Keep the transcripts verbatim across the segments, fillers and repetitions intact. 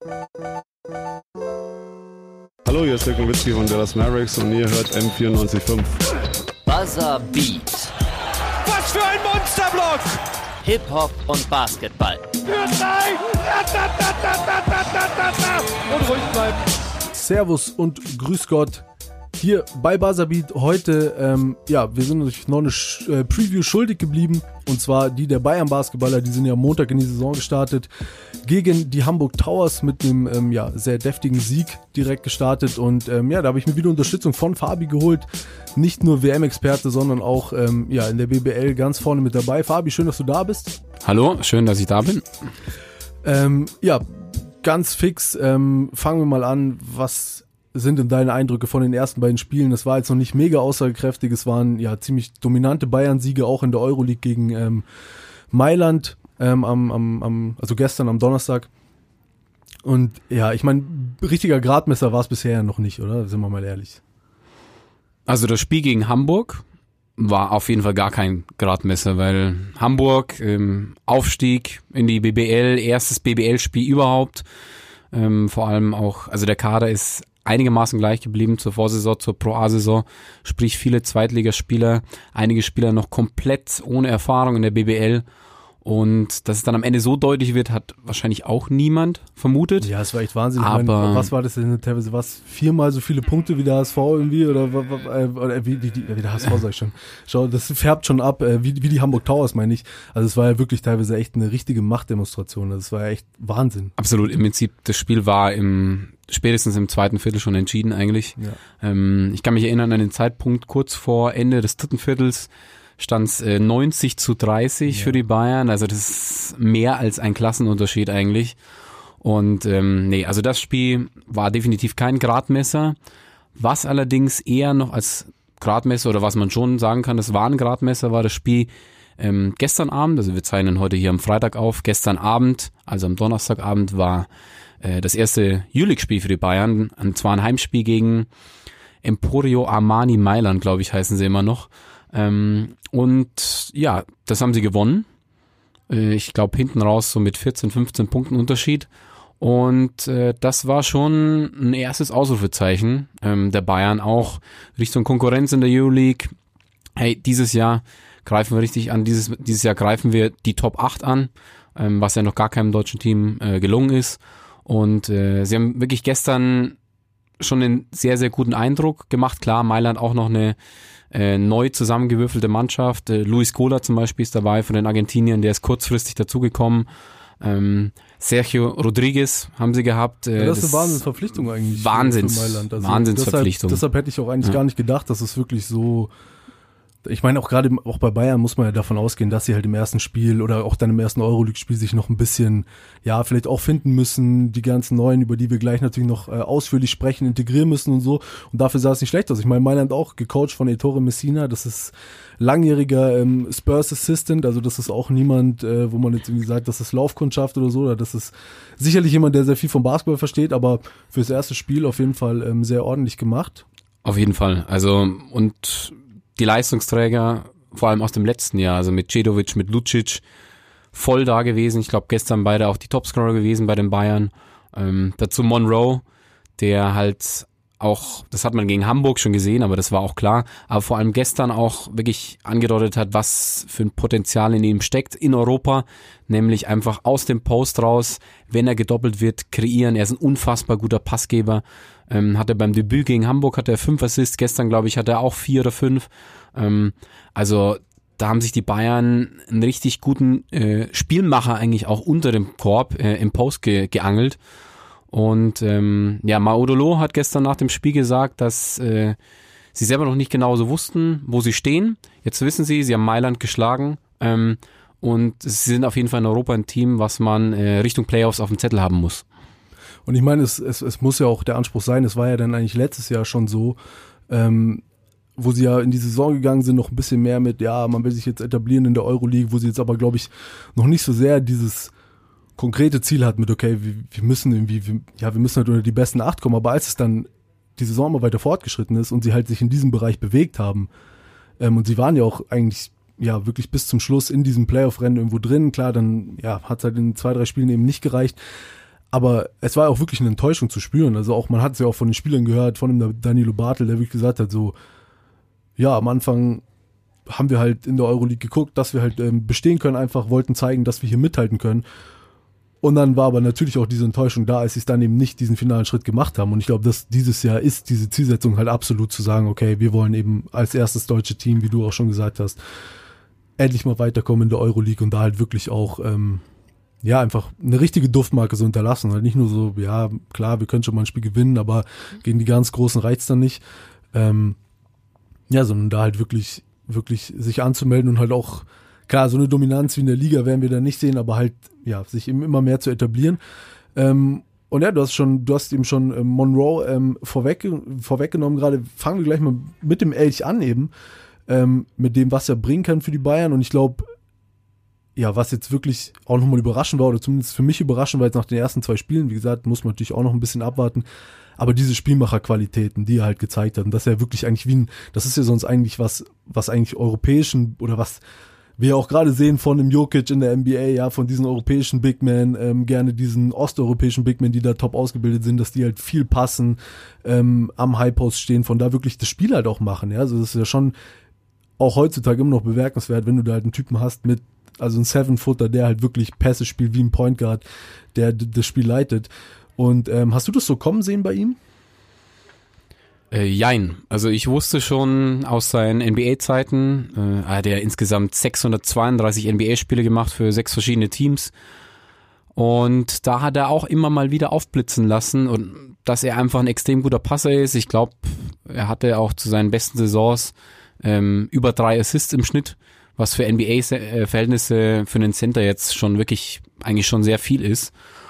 Hallo, hier ist Dirk Nowitzki von Dallas Mavericks und ihr hört M vierundneunzig Komma fünf. Buzzer Beat. Was für ein Monsterblock! Hip-Hop und Basketball. Und ruhig bleiben. Servus und grüß Gott. Hier bei Buzzerbeat heute, ähm, ja, wir sind euch noch eine Sch- äh, Preview schuldig geblieben. Und zwar die der Bayern-Basketballer, die sind ja am Montag in die Saison gestartet. Gegen die Hamburg Towers mit einem ähm, ja, sehr deftigen Sieg direkt gestartet. Und ähm, ja, da habe ich mir wieder Unterstützung von Fabi geholt. Nicht nur W M-Experte, sondern auch ähm, ja, in der B B L ganz vorne mit dabei. Fabi, schön, dass du da bist. Hallo, schön, dass ich da bin. Ähm, ja, ganz fix, ähm, fangen wir mal an. Was sind denn deine Eindrücke von den ersten beiden Spielen? Das war jetzt noch nicht mega aussagekräftig. Es waren ja ziemlich dominante Bayern-Siege, auch in der Euroleague gegen ähm, Mailand, ähm, am, am, am, also gestern am Donnerstag. Und ja, ich meine, richtiger Gradmesser war es bisher noch nicht, oder? Sind wir mal ehrlich. Also das Spiel gegen Hamburg war auf jeden Fall gar kein Gradmesser, weil Hamburg, ähm, Aufstieg in die B B L, erstes B B L-Spiel überhaupt, ähm, vor allem auch, also der Kader ist einigermaßen gleich geblieben zur Vorsaison, zur Pro-A-Saison, sprich viele Zweitligaspieler, einige Spieler noch komplett ohne Erfahrung in der B B L. Und dass es dann am Ende so deutlich wird, hat wahrscheinlich auch niemand vermutet. Ja, es war echt Wahnsinn. Aber ich meine, was war das denn teilweise? Was? Viermal so viele Punkte wie der H S V irgendwie? Oder, oder wie, wie, wie der H S V sag ich schon. Schau, das färbt schon ab, wie, wie die Hamburg Towers, meine ich. Also es war ja wirklich teilweise echt eine richtige Machtdemonstration. Das war ja echt Wahnsinn. Absolut. Im Prinzip, das Spiel war im spätestens im zweiten Viertel schon entschieden eigentlich. Ja. Ähm, ich kann mich erinnern an den Zeitpunkt kurz vor Ende des dritten Viertels, stand es äh, neunzig zu dreißig ja. für die Bayern, also das ist mehr als ein Klassenunterschied eigentlich. Und ähm, nee, also das Spiel war definitiv kein Gradmesser, was allerdings eher noch als Gradmesser oder was man schon sagen kann, das war ein Gradmesser, war das Spiel ähm, gestern Abend, also wir zeichnen heute hier am Freitag auf, gestern Abend, also am Donnerstagabend war äh, das erste Euroleague-Spiel für die Bayern, und zwar ein Heimspiel gegen Emporio Armani Mailand, glaube ich, heißen sie immer noch. Ähm, und ja, das haben sie gewonnen. Äh, ich glaube hinten raus so mit vierzehn, fünfzehn Punkten Unterschied. Und äh, das war schon ein erstes Ausrufezeichen ähm, der Bayern auch Richtung Konkurrenz in der Euroleague. Hey, dieses Jahr greifen wir richtig an, dieses, dieses Jahr greifen wir die Top acht an, ähm, was ja noch gar keinem deutschen Team äh, gelungen ist. Und äh, sie haben wirklich gestern schon einen sehr, sehr guten Eindruck gemacht. Klar, Mailand auch noch eine äh, neu zusammengewürfelte Mannschaft. Äh, Luis Scola zum Beispiel ist dabei von den Argentiniern, der ist kurzfristig dazugekommen. Ähm, Sergio Rodriguez haben sie gehabt. Äh, ja, das ist das eine Wahnsinnsverpflichtung eigentlich. Wahnsinns, für Mailand. Also Wahnsinnsverpflichtung. Deshalb, deshalb hätte ich auch eigentlich Ja. gar nicht gedacht, dass es wirklich so. Ich meine, auch gerade auch bei Bayern muss man ja davon ausgehen, dass sie halt im ersten Spiel oder auch dann im ersten Euroleague-Spiel sich noch ein bisschen, ja, vielleicht auch finden müssen, die ganzen Neuen, über die wir gleich natürlich noch äh, ausführlich sprechen, integrieren müssen und so. Und dafür sah es nicht schlecht aus. Ich meine, Mailand auch gecoacht von Ettore Messina, das ist langjähriger ähm, Spurs Assistant, also das ist auch niemand, äh, wo man jetzt irgendwie sagt, das ist Laufkundschaft oder so, oder das ist sicherlich jemand, der sehr viel vom Basketball versteht, aber fürs erste Spiel auf jeden Fall ähm, sehr ordentlich gemacht. Auf jeden Fall. Also, und die Leistungsträger, vor allem aus dem letzten Jahr, also mit Cedovic, mit Lucic, voll da gewesen. Ich glaube, gestern beide auch die Topscorer gewesen bei den Bayern. Ähm, dazu Monroe, der halt auch, das hat man gegen Hamburg schon gesehen, aber das war auch klar, aber vor allem gestern auch wirklich angedeutet hat, was für ein Potenzial in ihm steckt in Europa, nämlich einfach aus dem Post raus, wenn er gedoppelt wird, kreieren. Er ist ein unfassbar guter Passgeber. Ähm, hat er beim Debüt gegen Hamburg, hat er fünf Assists, gestern glaube ich hat er auch vier oder fünf. Ähm, also da haben sich die Bayern einen richtig guten äh, Spielmacher eigentlich auch unter dem Korb äh, im Post ge- geangelt. Und ähm, ja, Maudolo hat gestern nach dem Spiel gesagt, dass äh, sie selber noch nicht genau so wussten, wo sie stehen. Jetzt wissen sie, sie haben Mailand geschlagen ähm, und sie sind auf jeden Fall in Europa ein Team, was man äh, Richtung Playoffs auf dem Zettel haben muss. Und ich meine, es, es, es muss ja auch der Anspruch sein, es war ja dann eigentlich letztes Jahr schon so, ähm, wo sie ja in die Saison gegangen sind, noch ein bisschen mehr mit, ja, man will sich jetzt etablieren in der Euroleague, wo sie jetzt aber, glaube ich, noch nicht so sehr dieses konkrete Ziel hat mit, okay, wir, wir müssen irgendwie, wir, ja, wir müssen halt unter die besten acht kommen, aber als es dann die Saison mal weiter fortgeschritten ist und sie halt sich in diesem Bereich bewegt haben, ähm, und sie waren ja auch eigentlich, ja, wirklich bis zum Schluss in diesem Playoff-Rennen irgendwo drin, klar, dann, ja, hat es halt in zwei, drei Spielen eben nicht gereicht, aber es war auch wirklich eine Enttäuschung zu spüren. Also auch, man hat es ja auch von den Spielern gehört, von dem Danilo Bartel, der wirklich gesagt hat, so, ja, am Anfang haben wir halt in der Euroleague geguckt, dass wir halt ähm, bestehen können, einfach wollten zeigen, dass wir hier mithalten können. Und dann war aber natürlich auch diese Enttäuschung da, als sie es dann eben nicht diesen finalen Schritt gemacht haben. Und ich glaube, dass dieses Jahr ist diese Zielsetzung halt absolut zu sagen, okay, wir wollen eben als erstes deutsche Team, wie du auch schon gesagt hast, endlich mal weiterkommen in der Euroleague und da halt wirklich auch, ähm, ja, einfach eine richtige Duftmarke so hinterlassen. Halt nicht nur so, ja, klar, wir können schon mal ein Spiel gewinnen, aber gegen die ganz Großen reicht's dann nicht. Ähm, ja, sondern da halt wirklich, wirklich sich anzumelden und halt auch, klar, so eine Dominanz wie in der Liga werden wir da nicht sehen, aber halt, ja, sich eben immer mehr zu etablieren. Ähm, und ja, du hast schon, du hast eben schon ähm, Monroe ähm, vorweg, vorweggenommen gerade. Fangen wir gleich mal mit dem Elch an eben, ähm, mit dem, was er bringen kann für die Bayern. Und ich glaube, ja, was jetzt wirklich auch nochmal überraschend war, oder zumindest für mich überraschend war jetzt nach den ersten zwei Spielen, wie gesagt, muss man natürlich auch noch ein bisschen abwarten, aber diese Spielmacherqualitäten, die er halt gezeigt hat, und dass er wirklich eigentlich wie ein, das ist ja sonst eigentlich was, was eigentlich europäischen, oder was wir auch gerade sehen von dem Jokic in der N B A, ja, von diesen europäischen Big Men, ähm, gerne diesen osteuropäischen Big Men, die da top ausgebildet sind, dass die halt viel passen, ähm, am Highpost stehen, von da wirklich das Spiel halt auch machen, ja, also das ist ja schon auch heutzutage immer noch bemerkenswert, wenn du da halt einen Typen hast mit, also ein Seven-Footer, der halt wirklich Pässe spielt wie ein Point Guard, der d- das Spiel leitet. Und ähm, hast du das so kommen sehen bei ihm? Äh, jein. Also ich wusste schon aus seinen N B A-Zeiten, äh, er hat ja insgesamt sechshundertzweiunddreißig N B A-Spiele gemacht für sechs verschiedene Teams. Und da hat er auch immer mal wieder aufblitzen lassen und dass er einfach ein extrem guter Passer ist. Ich glaube, er hatte auch zu seinen besten Saisons ähm, über drei Assists im Schnitt, was für N B A-Verhältnisse für einen Center jetzt schon wirklich eigentlich schon sehr viel ist.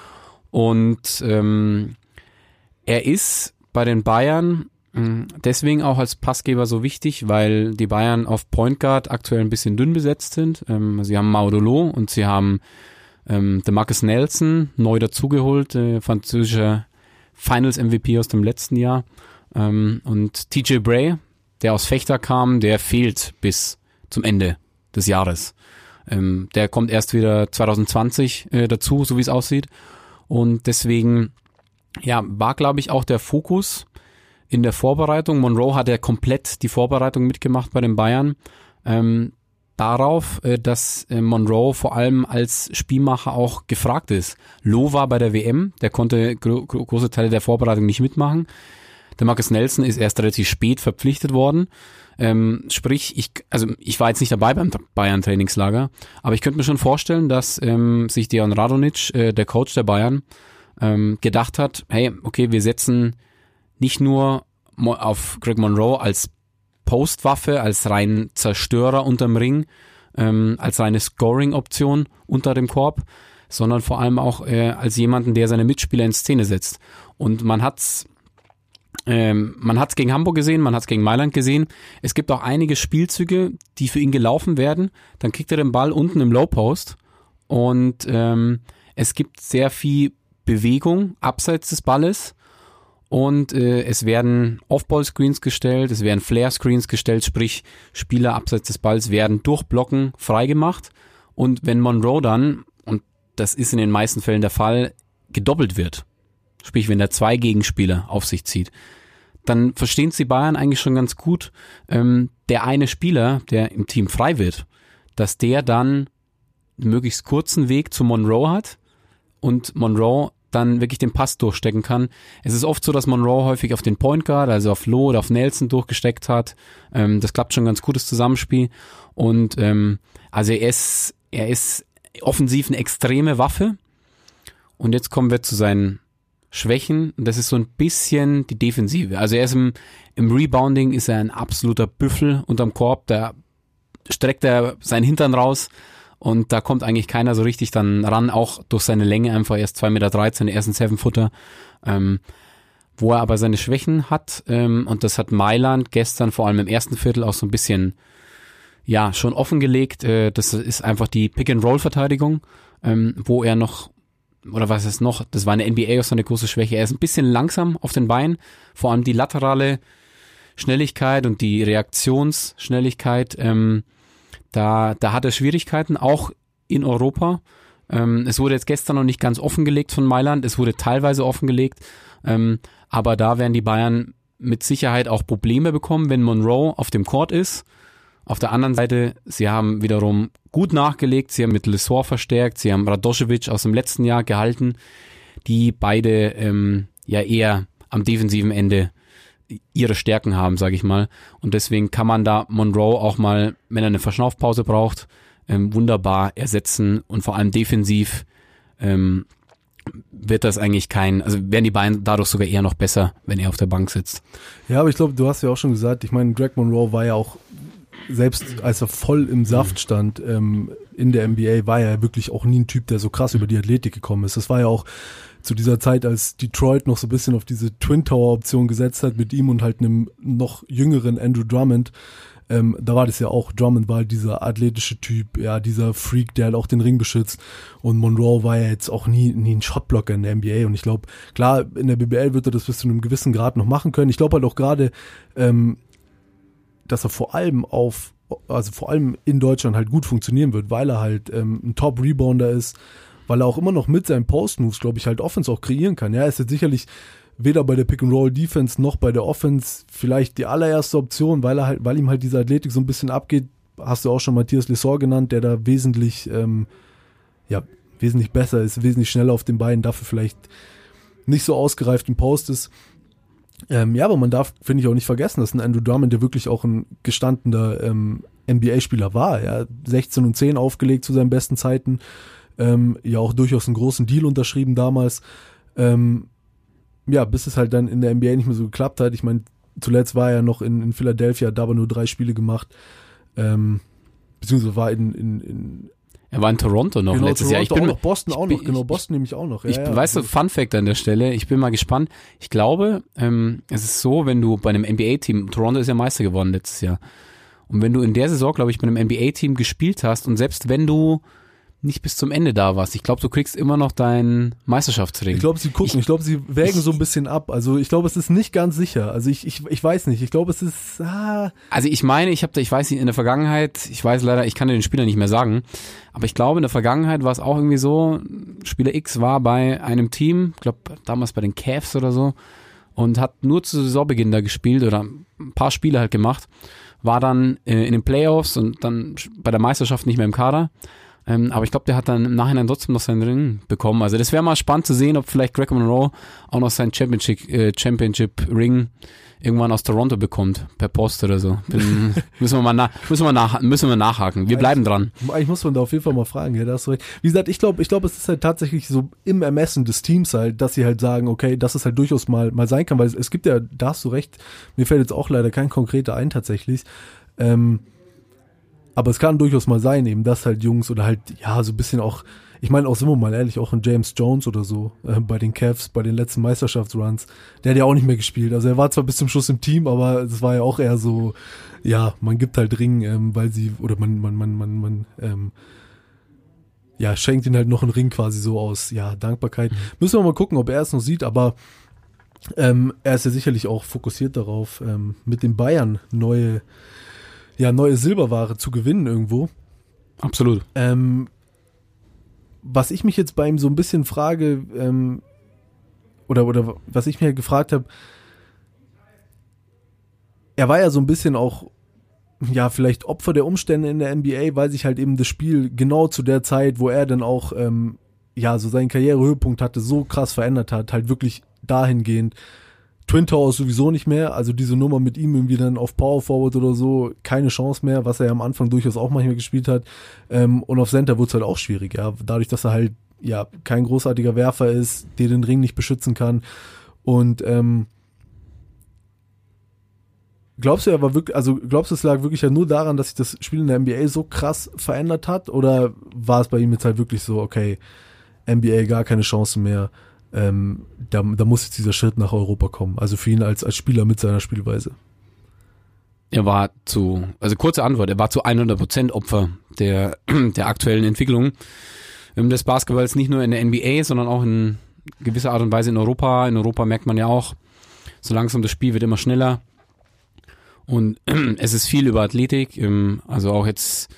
Und ähm, er ist bei den Bayern mh, deswegen auch als Passgeber so wichtig, weil die Bayern auf Point Guard aktuell ein bisschen dünn besetzt sind. Ähm, sie haben Maudolo und sie haben ähm, DeMarcus Nelson neu dazugeholt, äh, französischer Finals-M V P aus dem letzten Jahr. Ähm, und T J Bray, der aus Fechter kam, der fehlt bis zum Ende des Jahres. Ähm, der kommt erst wieder zwanzig zwanzig äh, dazu, so wie es aussieht. Und deswegen, ja, war, glaube ich, auch der Fokus in der Vorbereitung. Monroe hat ja komplett die Vorbereitung mitgemacht bei den Bayern. Ähm, darauf, äh, dass äh, Monroe vor allem als Spielmacher auch gefragt ist. Loh war bei der W M, der konnte gro- gro- große Teile der Vorbereitung nicht mitmachen. Der Marcus Nelson ist erst relativ spät verpflichtet worden. Ähm, sprich, ich, also ich war jetzt nicht dabei beim Bayern-Trainingslager, aber ich könnte mir schon vorstellen, dass ähm, sich Dejan Radonjic, äh, der Coach der Bayern, ähm, gedacht hat, hey, okay, wir setzen nicht nur mo- auf Greg Monroe als Postwaffe, als rein Zerstörer unterm Ring, ähm, als reine Scoring-Option unter dem Korb, sondern vor allem auch äh, als jemanden, der seine Mitspieler in Szene setzt. Und man hat's Ähm, man hat es gegen Hamburg gesehen, man hat es gegen Mailand gesehen. Es gibt auch einige Spielzüge, die für ihn gelaufen werden. Dann kriegt er den Ball unten im Low Post und ähm, es gibt sehr viel Bewegung abseits des Balles und äh, es werden Off-Ball-Screens gestellt, es werden Flare-Screens gestellt, sprich Spieler abseits des Balls werden durch Blocken freigemacht und wenn Monroe dann, und das ist in den meisten Fällen der Fall, gedoppelt wird, sprich wenn der zwei Gegenspieler auf sich zieht, dann verstehen sie Bayern eigentlich schon ganz gut, ähm, der eine Spieler, der im Team frei wird, dass der dann einen möglichst kurzen Weg zu Monroe hat und Monroe dann wirklich den Pass durchstecken kann. Es ist oft so, dass Monroe häufig auf den Point Guard, also auf Loh oder auf Nelson durchgesteckt hat. Ähm, das klappt schon ganz gutes Zusammenspiel und ähm, also er ist, er ist offensiv eine extreme Waffe und jetzt kommen wir zu seinen Schwächen, und das ist so ein bisschen die Defensive. Also er ist im, im Rebounding ist er ein absoluter Büffel unterm Korb, da streckt er seinen Hintern raus und da kommt eigentlich keiner so richtig dann ran, auch durch seine Länge, einfach erst zwei Meter dreizehn, er ist ein Seven-Footer, ähm, wo er aber seine Schwächen hat ähm, und das hat Mailand gestern vor allem im ersten Viertel auch so ein bisschen ja schon offengelegt, äh, das ist einfach die Pick-and-Roll-Verteidigung, ähm, wo er noch oder was ist noch, das war eine N B A auch so eine große Schwäche, er ist ein bisschen langsam auf den Beinen, vor allem die laterale Schnelligkeit und die Reaktionsschnelligkeit, ähm, da, da hat er Schwierigkeiten, auch in Europa, Ähm, es wurde jetzt gestern noch nicht ganz offengelegt von Mailand, es wurde teilweise offengelegt, ähm, aber da werden die Bayern mit Sicherheit auch Probleme bekommen, wenn Monroe auf dem Court ist. Auf der anderen Seite, sie haben wiederum gut nachgelegt, sie haben mit Lesor verstärkt, sie haben Radošević aus dem letzten Jahr gehalten, die beide ähm, ja eher am defensiven Ende ihre Stärken haben, sage ich mal. Und deswegen kann man da Monroe auch mal, wenn er eine Verschnaufpause braucht, ähm, wunderbar ersetzen und vor allem defensiv ähm, wird das eigentlich kein, also werden die Bayern dadurch sogar eher noch besser, wenn er auf der Bank sitzt. Ja, aber ich glaube, du hast ja auch schon gesagt, ich meine, Greg Monroe war ja auch, selbst als er voll im Saft stand ähm, in der N B A, war er wirklich auch nie ein Typ, der so krass über die Athletik gekommen ist. Das war ja auch zu dieser Zeit, als Detroit noch so ein bisschen auf diese Twin Tower Option gesetzt hat mit ihm und halt einem noch jüngeren Andrew Drummond. Ähm, da war das ja auch, Drummond war halt dieser athletische Typ, ja, dieser Freak, der halt auch den Ring beschützt, und Monroe war ja jetzt auch nie, nie ein Shotblocker in der N B A, und ich glaube, klar, in der B B L wird er das bis zu einem gewissen Grad noch machen können. Ich glaube halt auch gerade, ähm, dass er vor allem auf, also vor allem in Deutschland halt gut funktionieren wird, weil er halt ähm, ein Top-Rebounder ist, weil er auch immer noch mit seinen Post-Moves, glaube ich, halt Offense auch kreieren kann. Ja, er ist jetzt sicherlich weder bei der Pick-and-Roll-Defense noch bei der Offense vielleicht die allererste Option, weil er halt, weil ihm halt diese Athletik so ein bisschen abgeht. Hast du auch schon Matthias Lesor genannt, der da wesentlich, ähm, ja, wesentlich besser ist, wesentlich schneller auf den Beinen, dafür vielleicht nicht so ausgereift im Post ist. Ähm, ja, aber man darf, finde ich, auch nicht vergessen, dass ein Andrew Drummond, der wirklich auch ein gestandener ähm, N B A-Spieler war, ja, sechzehn und zehn aufgelegt zu seinen besten Zeiten, ähm, ja auch durchaus einen großen Deal unterschrieben damals, ähm, ja, bis es halt dann in der N B A nicht mehr so geklappt hat. Ich meine, zuletzt war er noch in, in Philadelphia, hat da aber nur drei Spiele gemacht, ähm, beziehungsweise war in, in, in Er war in Toronto noch genau, letztes Toronto Jahr. Ich bin auch noch, Boston ich auch bin, noch, genau, Boston nehme ich auch noch. Ja, ich, ja, weißt du, Fun Fact an der Stelle, ich bin mal gespannt. Ich glaube, ähm, es ist so, wenn du bei einem N B A-Team, Toronto ist ja Meister geworden letztes Jahr, und wenn du in der Saison, glaube ich, bei einem N B A-Team gespielt hast und selbst wenn du nicht bis zum Ende da warst, ich glaube, du kriegst immer noch deinen Meisterschaftsring. Ich glaube, sie gucken, ich, ich glaube, sie wägen ich, so ein bisschen ab. Also ich glaube, es ist nicht ganz sicher. Also ich, ich, ich weiß nicht. Ich glaube, es ist. Ah. Also ich meine, ich habe da, ich weiß nicht, in der Vergangenheit, ich weiß leider, ich kann dir den Spieler nicht mehr sagen, aber ich glaube, in der Vergangenheit war es auch irgendwie so, Spieler X war bei einem Team, ich glaube damals bei den Cavs oder so, und hat nur zu Saisonbeginn da gespielt oder ein paar Spiele halt gemacht, war dann äh, in den Playoffs und dann bei der Meisterschaft nicht mehr im Kader. Ähm, aber ich glaube, der hat dann im Nachhinein trotzdem noch seinen Ring bekommen. Also das wäre mal spannend zu sehen, ob vielleicht Greg Monroe auch noch seinen Championship, äh, Championship Ring irgendwann aus Toronto bekommt, per Post oder so. Bin, müssen wir mal nach, müssen wir nach, müssen wir nachhaken. Wir bleiben dran. Eigentlich muss man da auf jeden Fall mal fragen, ja, da hast du recht. Wie gesagt, ich glaube, ich glaube, es ist halt tatsächlich so im Ermessen des Teams halt, dass sie halt sagen, okay, dass es halt durchaus mal, mal sein kann, weil es, es gibt ja, da hast du recht, mir fällt jetzt auch leider kein konkreter ein tatsächlich, ähm, aber es kann durchaus mal sein, eben, dass halt Jungs oder halt, ja, so ein bisschen auch, ich meine auch, sind wir mal ehrlich, auch ein James Jones oder so, äh, bei den Cavs, bei den letzten Meisterschaftsruns, der hat ja auch nicht mehr gespielt. Also er war zwar bis zum Schluss im Team, aber es war ja auch eher so, ja, man gibt halt Ring, ähm, weil sie, oder man, man, man, man, man, ähm, ja, schenkt ihn halt noch einen Ring quasi so aus, ja, Dankbarkeit. Mhm. Müssen wir mal gucken, ob er es noch sieht, aber ähm, er ist ja sicherlich auch fokussiert darauf, ähm, mit den Bayern neue, ja, neue Silberware zu gewinnen irgendwo. Absolut. Ähm, was ich mich jetzt bei ihm so ein bisschen frage, ähm, oder, oder was ich mir gefragt habe, er war ja so ein bisschen auch, ja, vielleicht Opfer der Umstände in der N B A, weil sich halt eben das Spiel genau zu der Zeit, wo er dann auch, ähm, ja, so seinen Karrierehöhepunkt hatte, so krass verändert hat, halt wirklich dahingehend. Twin Towers sowieso nicht mehr, also diese Nummer mit ihm irgendwie dann auf Power Forward oder so, keine Chance mehr, was er ja am Anfang durchaus auch manchmal gespielt hat, ähm, und auf Center wurde es halt auch schwierig, ja, dadurch, dass er halt, ja, kein großartiger Werfer ist, der den Ring nicht beschützen kann, und ähm, glaubst du, er war wirklich, also glaubst du, es lag wirklich ja nur daran, dass sich das Spiel in der N B A so krass verändert hat, oder war es bei ihm jetzt halt wirklich so, okay, N B A gar keine Chance mehr, Ähm, da, da muss jetzt dieser Schritt nach Europa kommen. Also für ihn als, als Spieler mit seiner Spielweise. Er war zu, also kurze Antwort, er war zu hundert Prozent Opfer der, der aktuellen Entwicklung des Basketballs, nicht nur in der N B A, sondern auch in gewisser Art und Weise in Europa. In Europa merkt man ja auch, so langsam das Spiel wird immer schneller und es ist viel über Athletik, also auch jetzt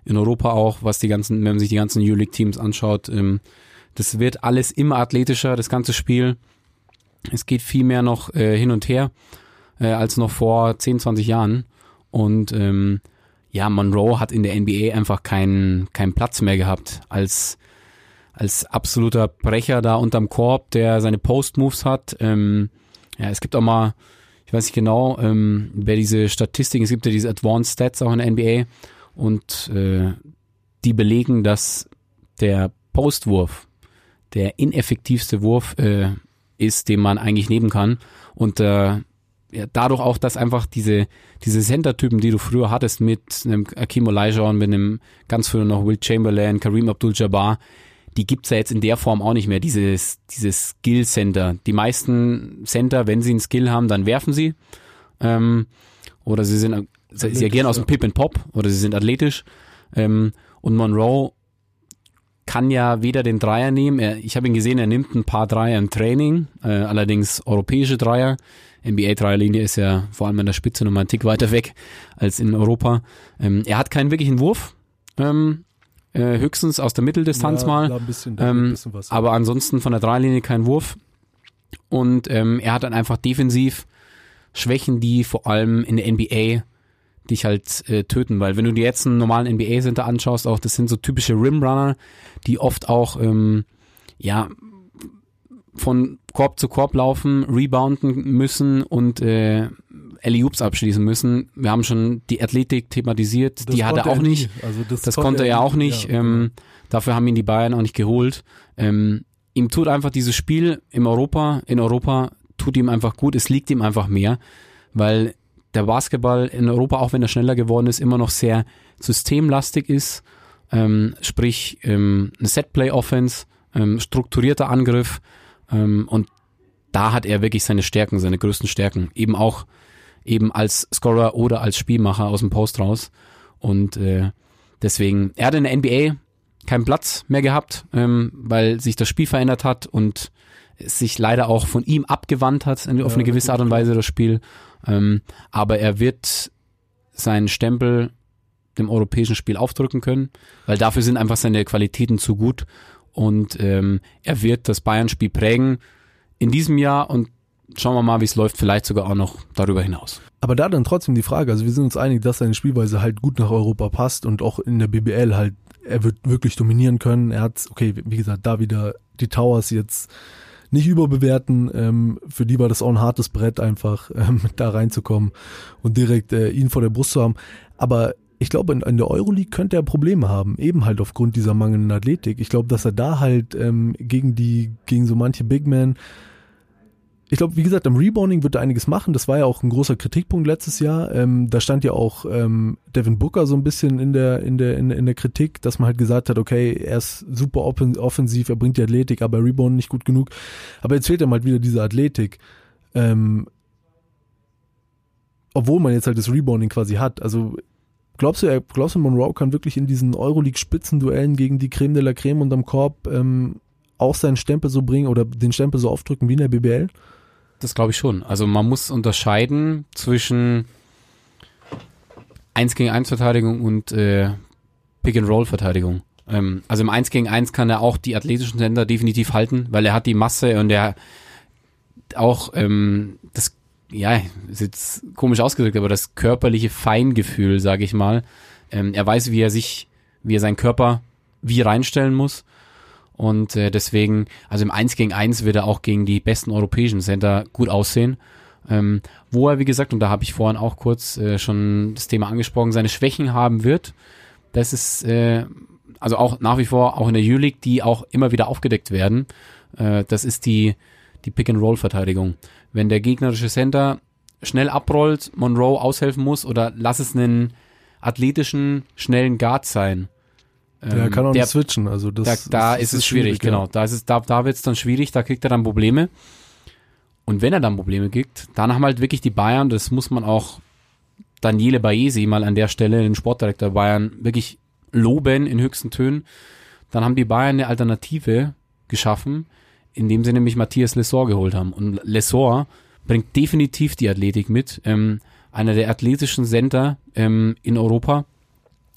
in Europa auch, was die ganzen, wenn man sich die ganzen Euroleague-Teams anschaut. Ähm, das wird alles immer athletischer, das ganze Spiel. Es geht viel mehr noch äh, hin und her äh, als noch vor zehn, zwanzig Jahren. Und ähm, ja, Monroe hat in der N B A einfach keinen keinen Platz mehr gehabt als als absoluter Brecher da unterm Korb, der seine Post-Moves hat. Ähm, ja, es gibt auch mal, ich weiß nicht genau, ähm, wer diese Statistiken, es gibt ja diese Advanced Stats auch in der N B A und äh, die belegen, dass der Postwurf der ineffektivste Wurf äh, ist, den man eigentlich nehmen kann. Und äh, ja, dadurch auch, dass einfach diese diese Center-Typen, die du früher hattest mit einem Akeem Olajuwon, mit einem ganz früher noch Wilt Chamberlain, Kareem Abdul-Jabbar, die gibt's ja jetzt in der Form auch nicht mehr, dieses dieses Skill-Center. Die meisten Center, wenn sie einen Skill haben, dann werfen sie. Ähm, oder sie sind sie, sie agieren aus dem Pip and Pop oder sie sind athletisch. Ähm, und Monroe kann ja weder den Dreier nehmen, er, ich habe ihn gesehen, er nimmt ein paar Dreier im Training, äh, allerdings europäische Dreier. N B A-Dreierlinie ist ja vor allem an der Spitze nochmal einen Tick weiter weg als in Europa. Ähm, er hat keinen wirklichen Wurf, ähm, äh, höchstens aus der Mitteldistanz ja, mal, klar, ein bisschen, da ähm, ein bisschen was. aber ansonsten von der Dreierlinie kein Wurf. Und ähm, er hat dann einfach defensiv Schwächen, die vor allem in der N B A dich halt äh, töten, weil wenn du dir jetzt einen normalen N B A-Center anschaust, auch das sind so typische Rimrunner, die oft auch ähm, ja von Korb zu Korb laufen, rebounden müssen und äh, Alley-Oops abschließen müssen. Wir haben schon die Athletik thematisiert, das die hat er auch nicht. Also das, das konnte er ja auch nicht. Ja, ähm, dafür haben ihn die Bayern auch nicht geholt. Ähm, ihm tut einfach dieses Spiel im Europa, in Europa tut ihm einfach gut. Es liegt ihm einfach mehr, weil der Basketball in Europa, auch wenn er schneller geworden ist, immer noch sehr systemlastig ist. Ähm, sprich, ähm, eine Set-Play-Offense, ähm, strukturierter Angriff. Ähm, und da hat er wirklich seine Stärken, seine größten Stärken. Eben auch eben als Scorer oder als Spielmacher aus dem Post raus. Und äh, deswegen, er hat in der N B A keinen Platz mehr gehabt, ähm, weil sich das Spiel verändert hat und es sich leider auch von ihm abgewandt hat auf Ja, eine gewisse Art und Weise, das Spiel. Ähm, aber er wird seinen Stempel dem europäischen Spiel aufdrücken können, weil dafür sind einfach seine Qualitäten zu gut. Und ähm, er wird das Bayern-Spiel prägen in diesem Jahr und schauen wir mal, wie es läuft, vielleicht sogar auch noch darüber hinaus. Aber da dann trotzdem die Frage, also wir sind uns einig, dass seine Spielweise halt gut nach Europa passt und auch in der B B L halt, er wird wirklich dominieren können. Er hat, okay, wie gesagt, da wieder die Towers jetzt nicht überbewerten. Ähm, für die war das auch ein hartes Brett, einfach ähm, da reinzukommen und direkt äh, ihn vor der Brust zu haben. Aber ich glaube, in, in der Euroleague könnte er Probleme haben, eben halt aufgrund dieser mangelnden Athletik. Ich glaube, dass er da halt ähm, gegen die, gegen so manche Big Men, ich glaube, wie gesagt, am Rebounding wird er einiges machen. Das war ja auch ein großer Kritikpunkt letztes Jahr. Ähm, da stand ja auch ähm, Devin Booker so ein bisschen in der in der in, in der Kritik, dass man halt gesagt hat, okay, er ist super offensiv, er bringt die Athletik, aber Rebound nicht gut genug. Aber jetzt fehlt ihm halt wieder diese Athletik. Ähm, obwohl man jetzt halt das Rebounding quasi hat. Also glaubst du, er, glaubst du, Monroe kann wirklich in diesen Euroleague-Spitzenduellen gegen die Creme de la Creme unterm Korb ähm, auch seinen Stempel so bringen oder den Stempel so aufdrücken wie in der B B L? Das glaube ich schon. Also man muss unterscheiden zwischen eins gegen eins Verteidigung und äh, Pick-and-Roll-Verteidigung. Ähm, also im eins gegen eins kann er auch die athletischen Center definitiv halten, weil er hat die Masse und er auch ähm, das, ja, ist jetzt komisch ausgedrückt, aber das körperliche Feingefühl, sage ich mal. Ähm, er weiß, wie er sich, wie er seinen Körper wie reinstellen muss. Und äh, deswegen, also im eins gegen eins wird er auch gegen die besten europäischen Center gut aussehen. Ähm, wo er, wie gesagt, und da habe ich vorhin auch kurz äh, schon das Thema angesprochen, seine Schwächen haben wird. Das ist äh, also auch nach wie vor, auch in der Euroleague, die auch immer wieder aufgedeckt werden. Äh, das ist die, die Pick-and-Roll-Verteidigung. Wenn der gegnerische Center schnell abrollt, Monroe aushelfen muss oder lass es einen athletischen, schnellen Guard sein. Der ähm, kann auch der, nicht switchen, also das da, da ist, ist es schwierig, schwierig genau. Da ist es, da, da wird es dann schwierig, da kriegt er dann Probleme. Und wenn er dann Probleme kriegt, dann haben halt wirklich die Bayern, das muss man auch Daniele Baesi mal an der Stelle, den Sportdirektor Bayern, wirklich loben in höchsten Tönen. Dann haben die Bayern eine Alternative geschaffen, indem sie nämlich Matthias Lesor geholt haben. Und Lesor bringt definitiv die Athletik mit. Ähm, einer der athletischen Center ähm, in Europa.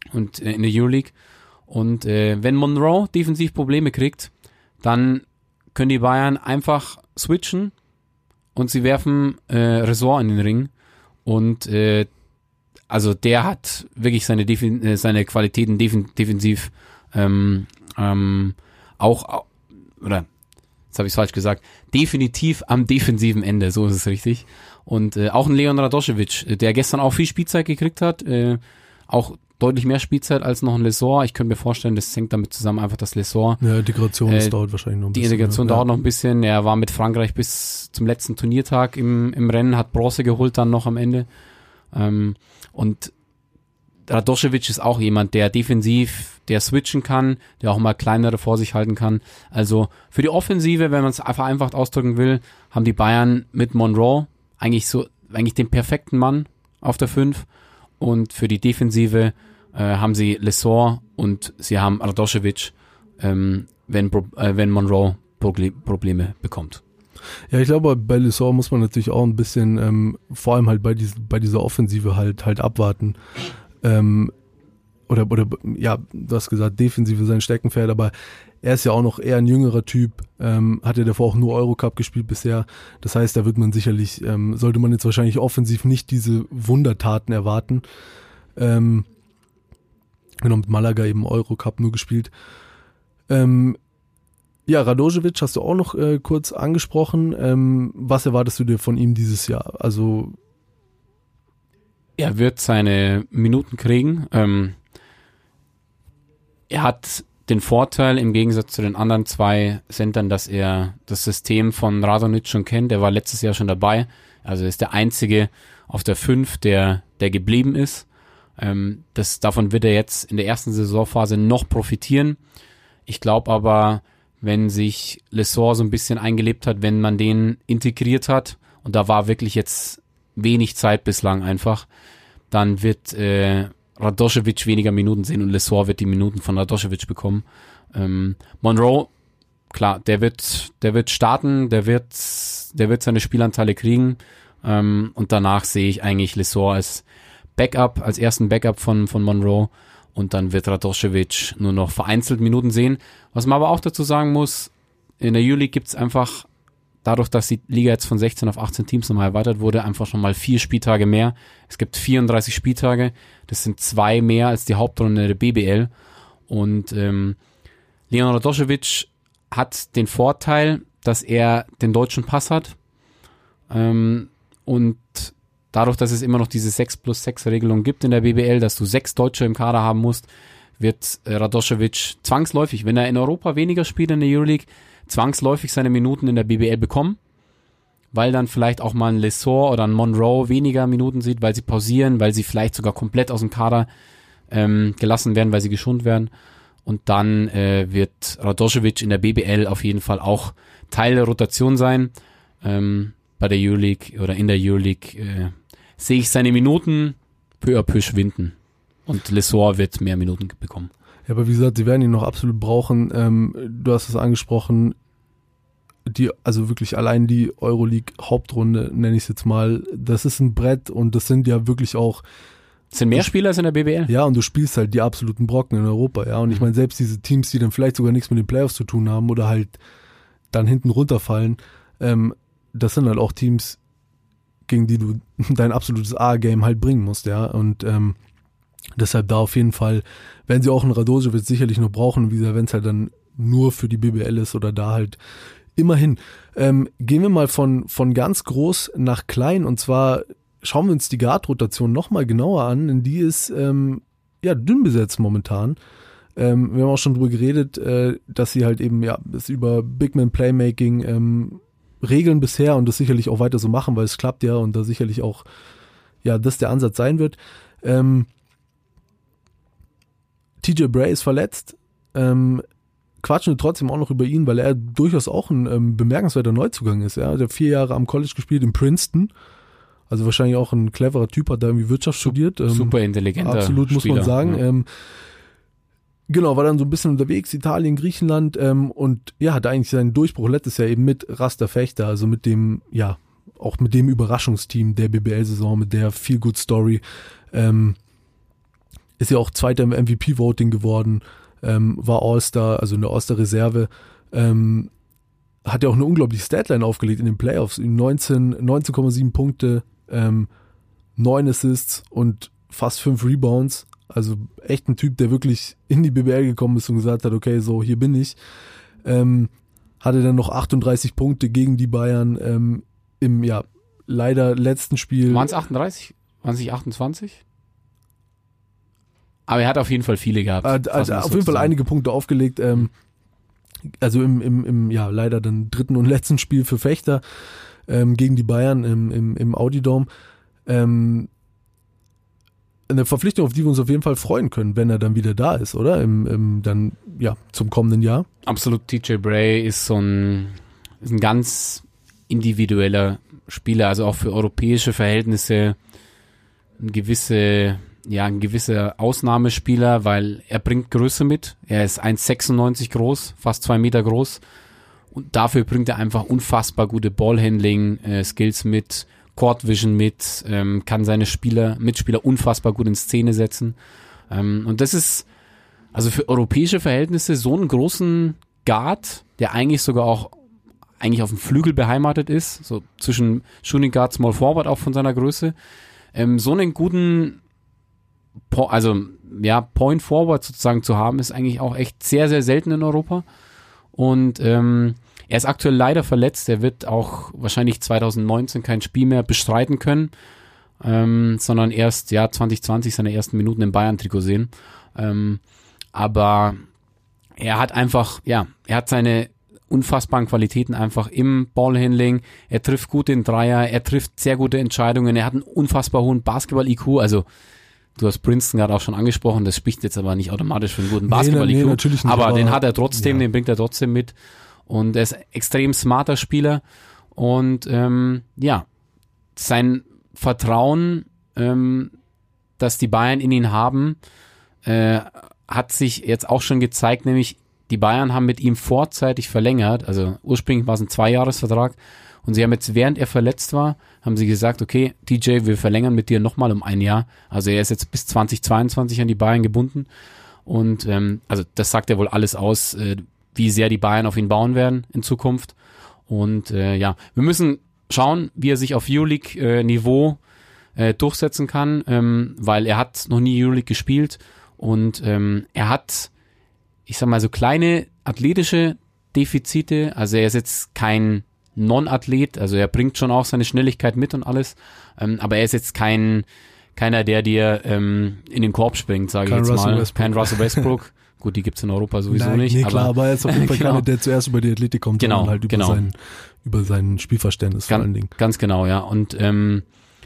und äh, in der Euroleague. Und äh, wenn Monroe defensiv Probleme kriegt, dann können die Bayern einfach switchen und sie werfen äh, Resort in den Ring. Und äh, also der hat wirklich seine, Defi- äh, seine Qualitäten defen- defensiv ähm, ähm, auch, oder jetzt habe ich es falsch gesagt, definitiv am defensiven Ende, so ist es richtig. Und äh, auch ein Leon Radošević, der gestern auch viel Spielzeit gekriegt hat, äh, auch deutlich mehr Spielzeit als noch ein Lesor. Ich könnte mir vorstellen, das hängt damit zusammen, einfach das Lesor. Ja, Integration, das äh, dauert wahrscheinlich noch ein die bisschen. Die Integration ja. dauert noch ein bisschen. Er war mit Frankreich bis zum letzten Turniertag im, im Rennen, hat Bronze geholt dann noch am Ende. Ähm, und Radošević ist auch jemand, der defensiv, der switchen kann, der auch mal kleinere vor sich halten kann. Also für die Offensive, wenn man es vereinfacht ausdrücken will, haben die Bayern mit Monroe eigentlich so, eigentlich den perfekten Mann auf der fünf. Und für die Defensive äh, haben sie Lesor und sie haben Radošević, ähm, wenn, äh, wenn Monroe Proble- Probleme bekommt. Ja, ich glaube, bei Lesor muss man natürlich auch ein bisschen, ähm, vor allem halt bei, dies, bei dieser Offensive halt halt abwarten. Ähm, oder, oder, ja, du hast gesagt, Defensive sein Steckenpferd, aber er ist ja auch noch eher ein jüngerer Typ, ähm, hat ja davor auch nur Eurocup gespielt bisher. Das heißt, da wird man sicherlich, ähm, sollte man jetzt wahrscheinlich offensiv nicht diese Wundertaten erwarten. Ähm, genau, mit Malaga eben Eurocup nur gespielt. Ähm, ja, Radošević hast du auch noch äh, kurz angesprochen. Ähm, was erwartest du dir von ihm dieses Jahr? Also er wird seine Minuten kriegen. Ähm, er hat den Vorteil im Gegensatz zu den anderen zwei Centern, dass er das System von Radonjic schon kennt. Der war letztes Jahr schon dabei. Also ist der einzige auf der fünf, der, der geblieben ist. Ähm, das, davon wird er jetzt in der ersten Saisonphase noch profitieren. Ich glaube aber, wenn sich Lesor so ein bisschen eingelebt hat, wenn man den integriert hat, und da war wirklich jetzt wenig Zeit bislang einfach, dann wird äh, Radošević weniger Minuten sehen und Lesor wird die Minuten von Radošević bekommen. Ähm, Monroe, klar, der wird, der wird starten, der wird, der wird seine Spielanteile kriegen, ähm, und danach sehe ich eigentlich Lesor als Backup, als ersten Backup von, von Monroe, und dann wird Radošević nur noch vereinzelt Minuten sehen. Was man aber auch dazu sagen muss, in der Euroleague gibt es einfach, dadurch, dass die Liga jetzt von sechzehn auf achtzehn Teams nochmal erweitert wurde, einfach schon mal vier Spieltage mehr. Es gibt vierunddreißig Spieltage, das sind zwei mehr als die Hauptrunde der B B L. Und ähm, Leon Radošević hat den Vorteil, dass er den deutschen Pass hat. Ähm, und dadurch, dass es immer noch diese sechs plus sechs Regelung gibt in der B B L, dass du sechs Deutsche im Kader haben musst, wird äh, Radošević zwangsläufig, wenn er in Europa weniger spielt in der Euroleague, zwangsläufig seine Minuten in der B B L bekommen, weil dann vielleicht auch mal ein Lesor oder ein Monroe weniger Minuten sieht, weil sie pausieren, weil sie vielleicht sogar komplett aus dem Kader ähm, gelassen werden, weil sie geschont werden. Und dann äh, wird Radošević in der B B L auf jeden Fall auch Teil der Rotation sein. Ähm, bei der Euroleague oder in der Euroleague äh, sehe ich seine Minuten peu à peu schwinden. Und Lesor wird mehr Minuten bekommen. Ja, aber wie gesagt, sie werden ihn noch absolut brauchen. Ähm, du hast es angesprochen, die, also wirklich allein die Euroleague-Hauptrunde, nenne ich es jetzt mal, das ist ein Brett und das sind ja wirklich auch... Das sind mehr Spieler als in der B B L. Ja, und du spielst halt die absoluten Brocken in Europa, ja. Und ich meine, selbst diese Teams, die dann vielleicht sogar nichts mit den Playoffs zu tun haben oder halt dann hinten runterfallen, ähm, das sind halt auch Teams, gegen die du dein absolutes A-Game halt bringen musst, ja. Und ähm, deshalb da auf jeden Fall, werden sie auch einen Radošević sicherlich noch brauchen, wie gesagt, wenn es halt dann nur für die B B L ist oder da halt immerhin. Ähm, gehen wir mal von, von ganz groß nach klein, und zwar schauen wir uns die Guard-Rotation nochmal genauer an, denn die ist ähm, ja dünn besetzt momentan. Ähm, wir haben auch schon drüber geredet, äh, dass sie halt eben ja das über Big Man Playmaking ähm, regeln bisher und das sicherlich auch weiter so machen, weil es klappt ja und da sicherlich auch ja das der Ansatz sein wird. Ähm, T J Bray ist verletzt. Ähm, quatschen wir trotzdem auch noch über ihn, weil er durchaus auch ein ähm, bemerkenswerter Neuzugang ist. Ja? Der hat vier Jahre am College gespielt in Princeton. Also wahrscheinlich auch ein cleverer Typ, hat da irgendwie Wirtschaft studiert. Ähm, Super intelligenter Absolut, muss Spieler, man sagen. Ja. Ähm, genau, war dann so ein bisschen unterwegs, Italien, Griechenland ähm, und ja, hatte eigentlich seinen Durchbruch letztes Jahr eben mit Raster Fechter, also mit dem, ja, auch mit dem Überraschungsteam der B B L-Saison, mit der Feel-Good-Story. Ähm, ist ja auch Zweiter im M V P-Voting geworden, ähm, war All-Star, also in der All-Star-Reserve, ähm, hat ja auch eine unglaubliche Statline aufgelegt in den Playoffs, neunzehn Komma sieben Punkte, ähm, neun Assists und fast fünf Rebounds, also echt ein Typ, der wirklich in die B B L gekommen ist und gesagt hat, okay, so, hier bin ich, ähm, hatte dann noch achtunddreißig Punkte gegen die Bayern, ähm, im, ja, leider letzten Spiel. Waren es achtunddreißig? Waren es nicht achtundzwanzig? Aber er hat auf jeden Fall viele gehabt. Äh, also auf jeden Fall einige Punkte aufgelegt, ähm, also im, im, im, ja, leider dann dritten und letzten Spiel für Fechter, ähm, gegen die Bayern im, im, im Audi Dome. Ähm, eine Verpflichtung, auf die wir uns auf jeden Fall freuen können, wenn er dann wieder da ist, oder? Im, im, dann, ja, zum kommenden Jahr. Absolut, T J Bray ist so ein, ist ein ganz individueller Spieler, also auch für europäische Verhältnisse ein gewisse, ja, ein gewisser Ausnahmespieler, weil er bringt Größe mit. Er ist eins Komma sechsundneunzig groß, fast zwei Meter groß. Und dafür bringt er einfach unfassbar gute Ballhandling-Skills äh, mit, Court Vision mit, ähm, kann seine Spieler, Mitspieler unfassbar gut in Szene setzen. Ähm, und das ist also für europäische Verhältnisse so einen großen Guard, der eigentlich sogar auch eigentlich auf dem Flügel beheimatet ist, so zwischen Shooting Guard, Small Forward auch von seiner Größe, ähm, so einen guten Po- also ja, Point Forward sozusagen zu haben, ist eigentlich auch echt sehr, sehr selten in Europa. Und ähm, er ist aktuell leider verletzt. Er wird auch wahrscheinlich zwanzig neunzehn kein Spiel mehr bestreiten können, ähm, sondern erst ja zwanzig zwanzig seine ersten Minuten im Bayern-Trikot sehen. Ähm, aber er hat einfach, ja, er hat seine unfassbaren Qualitäten einfach im Ballhandling. Er trifft gut den Dreier, er trifft sehr gute Entscheidungen. Er hat einen unfassbar hohen Basketball-I Q, also du hast Princeton gerade auch schon angesprochen, das spricht jetzt aber nicht automatisch für einen guten Basketball-I Q, nee, nee, natürlich nicht, aber, aber den hat er trotzdem, ja. Den bringt er trotzdem mit und er ist extrem smarter Spieler und ähm, ja, sein Vertrauen, ähm, das die Bayern in ihn haben, äh, hat sich jetzt auch schon gezeigt, nämlich die Bayern haben mit ihm vorzeitig verlängert, also ursprünglich war es ein Zweijahresvertrag. Und sie haben jetzt, während er verletzt war, haben sie gesagt, okay, T J, wir verlängern mit dir nochmal um ein Jahr. Also er ist jetzt bis zwanzig zweiundzwanzig an die Bayern gebunden. Und ähm, also das sagt ja wohl alles aus, äh, wie sehr die Bayern auf ihn bauen werden in Zukunft. Und äh, ja, wir müssen schauen, wie er sich auf Euroleague-Niveau äh, durchsetzen kann, ähm, weil er hat noch nie Euroleague gespielt. Und ähm, er hat, ich sag mal, so kleine athletische Defizite. Also er ist jetzt kein Non-Athlet, also er bringt schon auch seine Schnelligkeit mit und alles, ähm, aber er ist jetzt kein keiner, der dir ähm, in den Korb springt, sage ich jetzt Russell mal. Westbrook. Kein Russell Westbrook. Gut, die gibt's in Europa sowieso Nein, nicht. Nee, aber, klar, aber er ist auf jeden Fall genau. keiner, der zuerst über die Athletik kommt, Genau, sondern halt über, genau. sein, über sein Spielverständnis vor Gan- allen Dingen. Ganz genau, ja. Und ähm,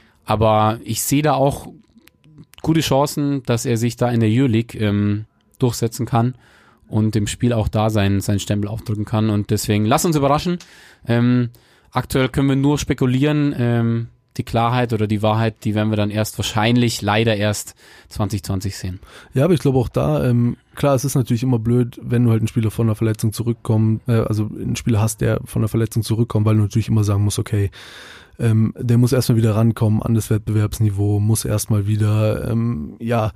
aber ich sehe da auch gute Chancen, dass er sich da in der Euroleague ähm, durchsetzen kann und dem Spiel auch da seinen, seinen Stempel aufdrücken kann. Und deswegen, lass uns überraschen. Ähm, aktuell können wir nur spekulieren. Ähm, die Klarheit oder die Wahrheit, die werden wir dann erst wahrscheinlich, leider erst zwanzig zwanzig sehen. Ja, aber ich glaube auch da, ähm, klar, es ist natürlich immer blöd, wenn du halt einen Spieler von einer Verletzung zurückkommt, äh, also einen Spieler hast, der von einer Verletzung zurückkommt, weil du natürlich immer sagen musst, okay, ähm, der muss erstmal wieder rankommen an das Wettbewerbsniveau, muss erstmal wieder, ähm, ja,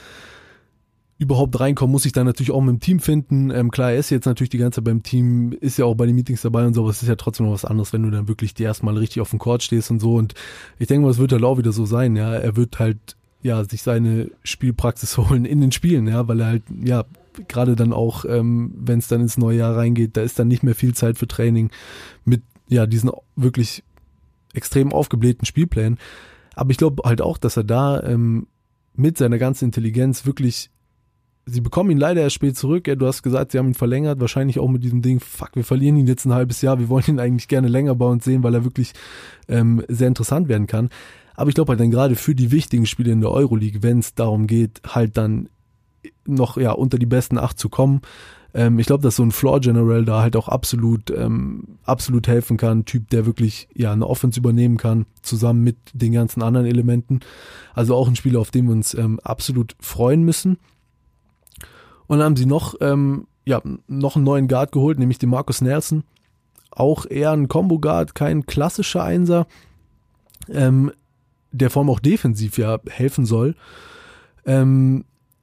überhaupt reinkommen, muss sich dann natürlich auch mit dem Team finden. Ähm, klar, er ist jetzt natürlich die ganze Zeit beim Team, ist ja auch bei den Meetings dabei und so, aber es ist ja trotzdem noch was anderes, wenn du dann wirklich die erstmal richtig auf dem Court stehst und so. Und ich denke mal, es wird halt auch wieder so sein, ja. Er wird halt, ja, sich seine Spielpraxis holen in den Spielen, ja, weil er halt, ja, gerade dann auch, ähm, wenn es dann ins neue Jahr reingeht, da ist dann nicht mehr viel Zeit für Training mit, ja, diesen wirklich extrem aufgeblähten Spielplänen. Aber ich glaube halt auch, dass er da ähm, mit seiner ganzen Intelligenz wirklich, sie bekommen ihn leider erst spät zurück. Ja, du hast gesagt, sie haben ihn verlängert, wahrscheinlich auch mit diesem Ding, fuck, wir verlieren ihn jetzt ein halbes Jahr, wir wollen ihn eigentlich gerne länger bei uns sehen, weil er wirklich ähm, sehr interessant werden kann. Aber ich glaube halt dann gerade für die wichtigen Spiele in der Euroleague, wenn es darum geht, halt dann noch ja unter die besten acht zu kommen, ähm, ich glaube, dass so ein Floor General da halt auch absolut ähm, absolut helfen kann, Typ, der wirklich ja eine Offense übernehmen kann, zusammen mit den ganzen anderen Elementen. Also auch ein Spieler, auf den wir uns ähm, absolut freuen müssen. Und dann haben sie noch, ähm, ja, noch einen neuen Guard geholt, nämlich den Marcus Nelson. Auch eher ein Combo-Guard, kein klassischer Einser, ähm, der vor allem auch defensiv ja helfen soll. Ähm,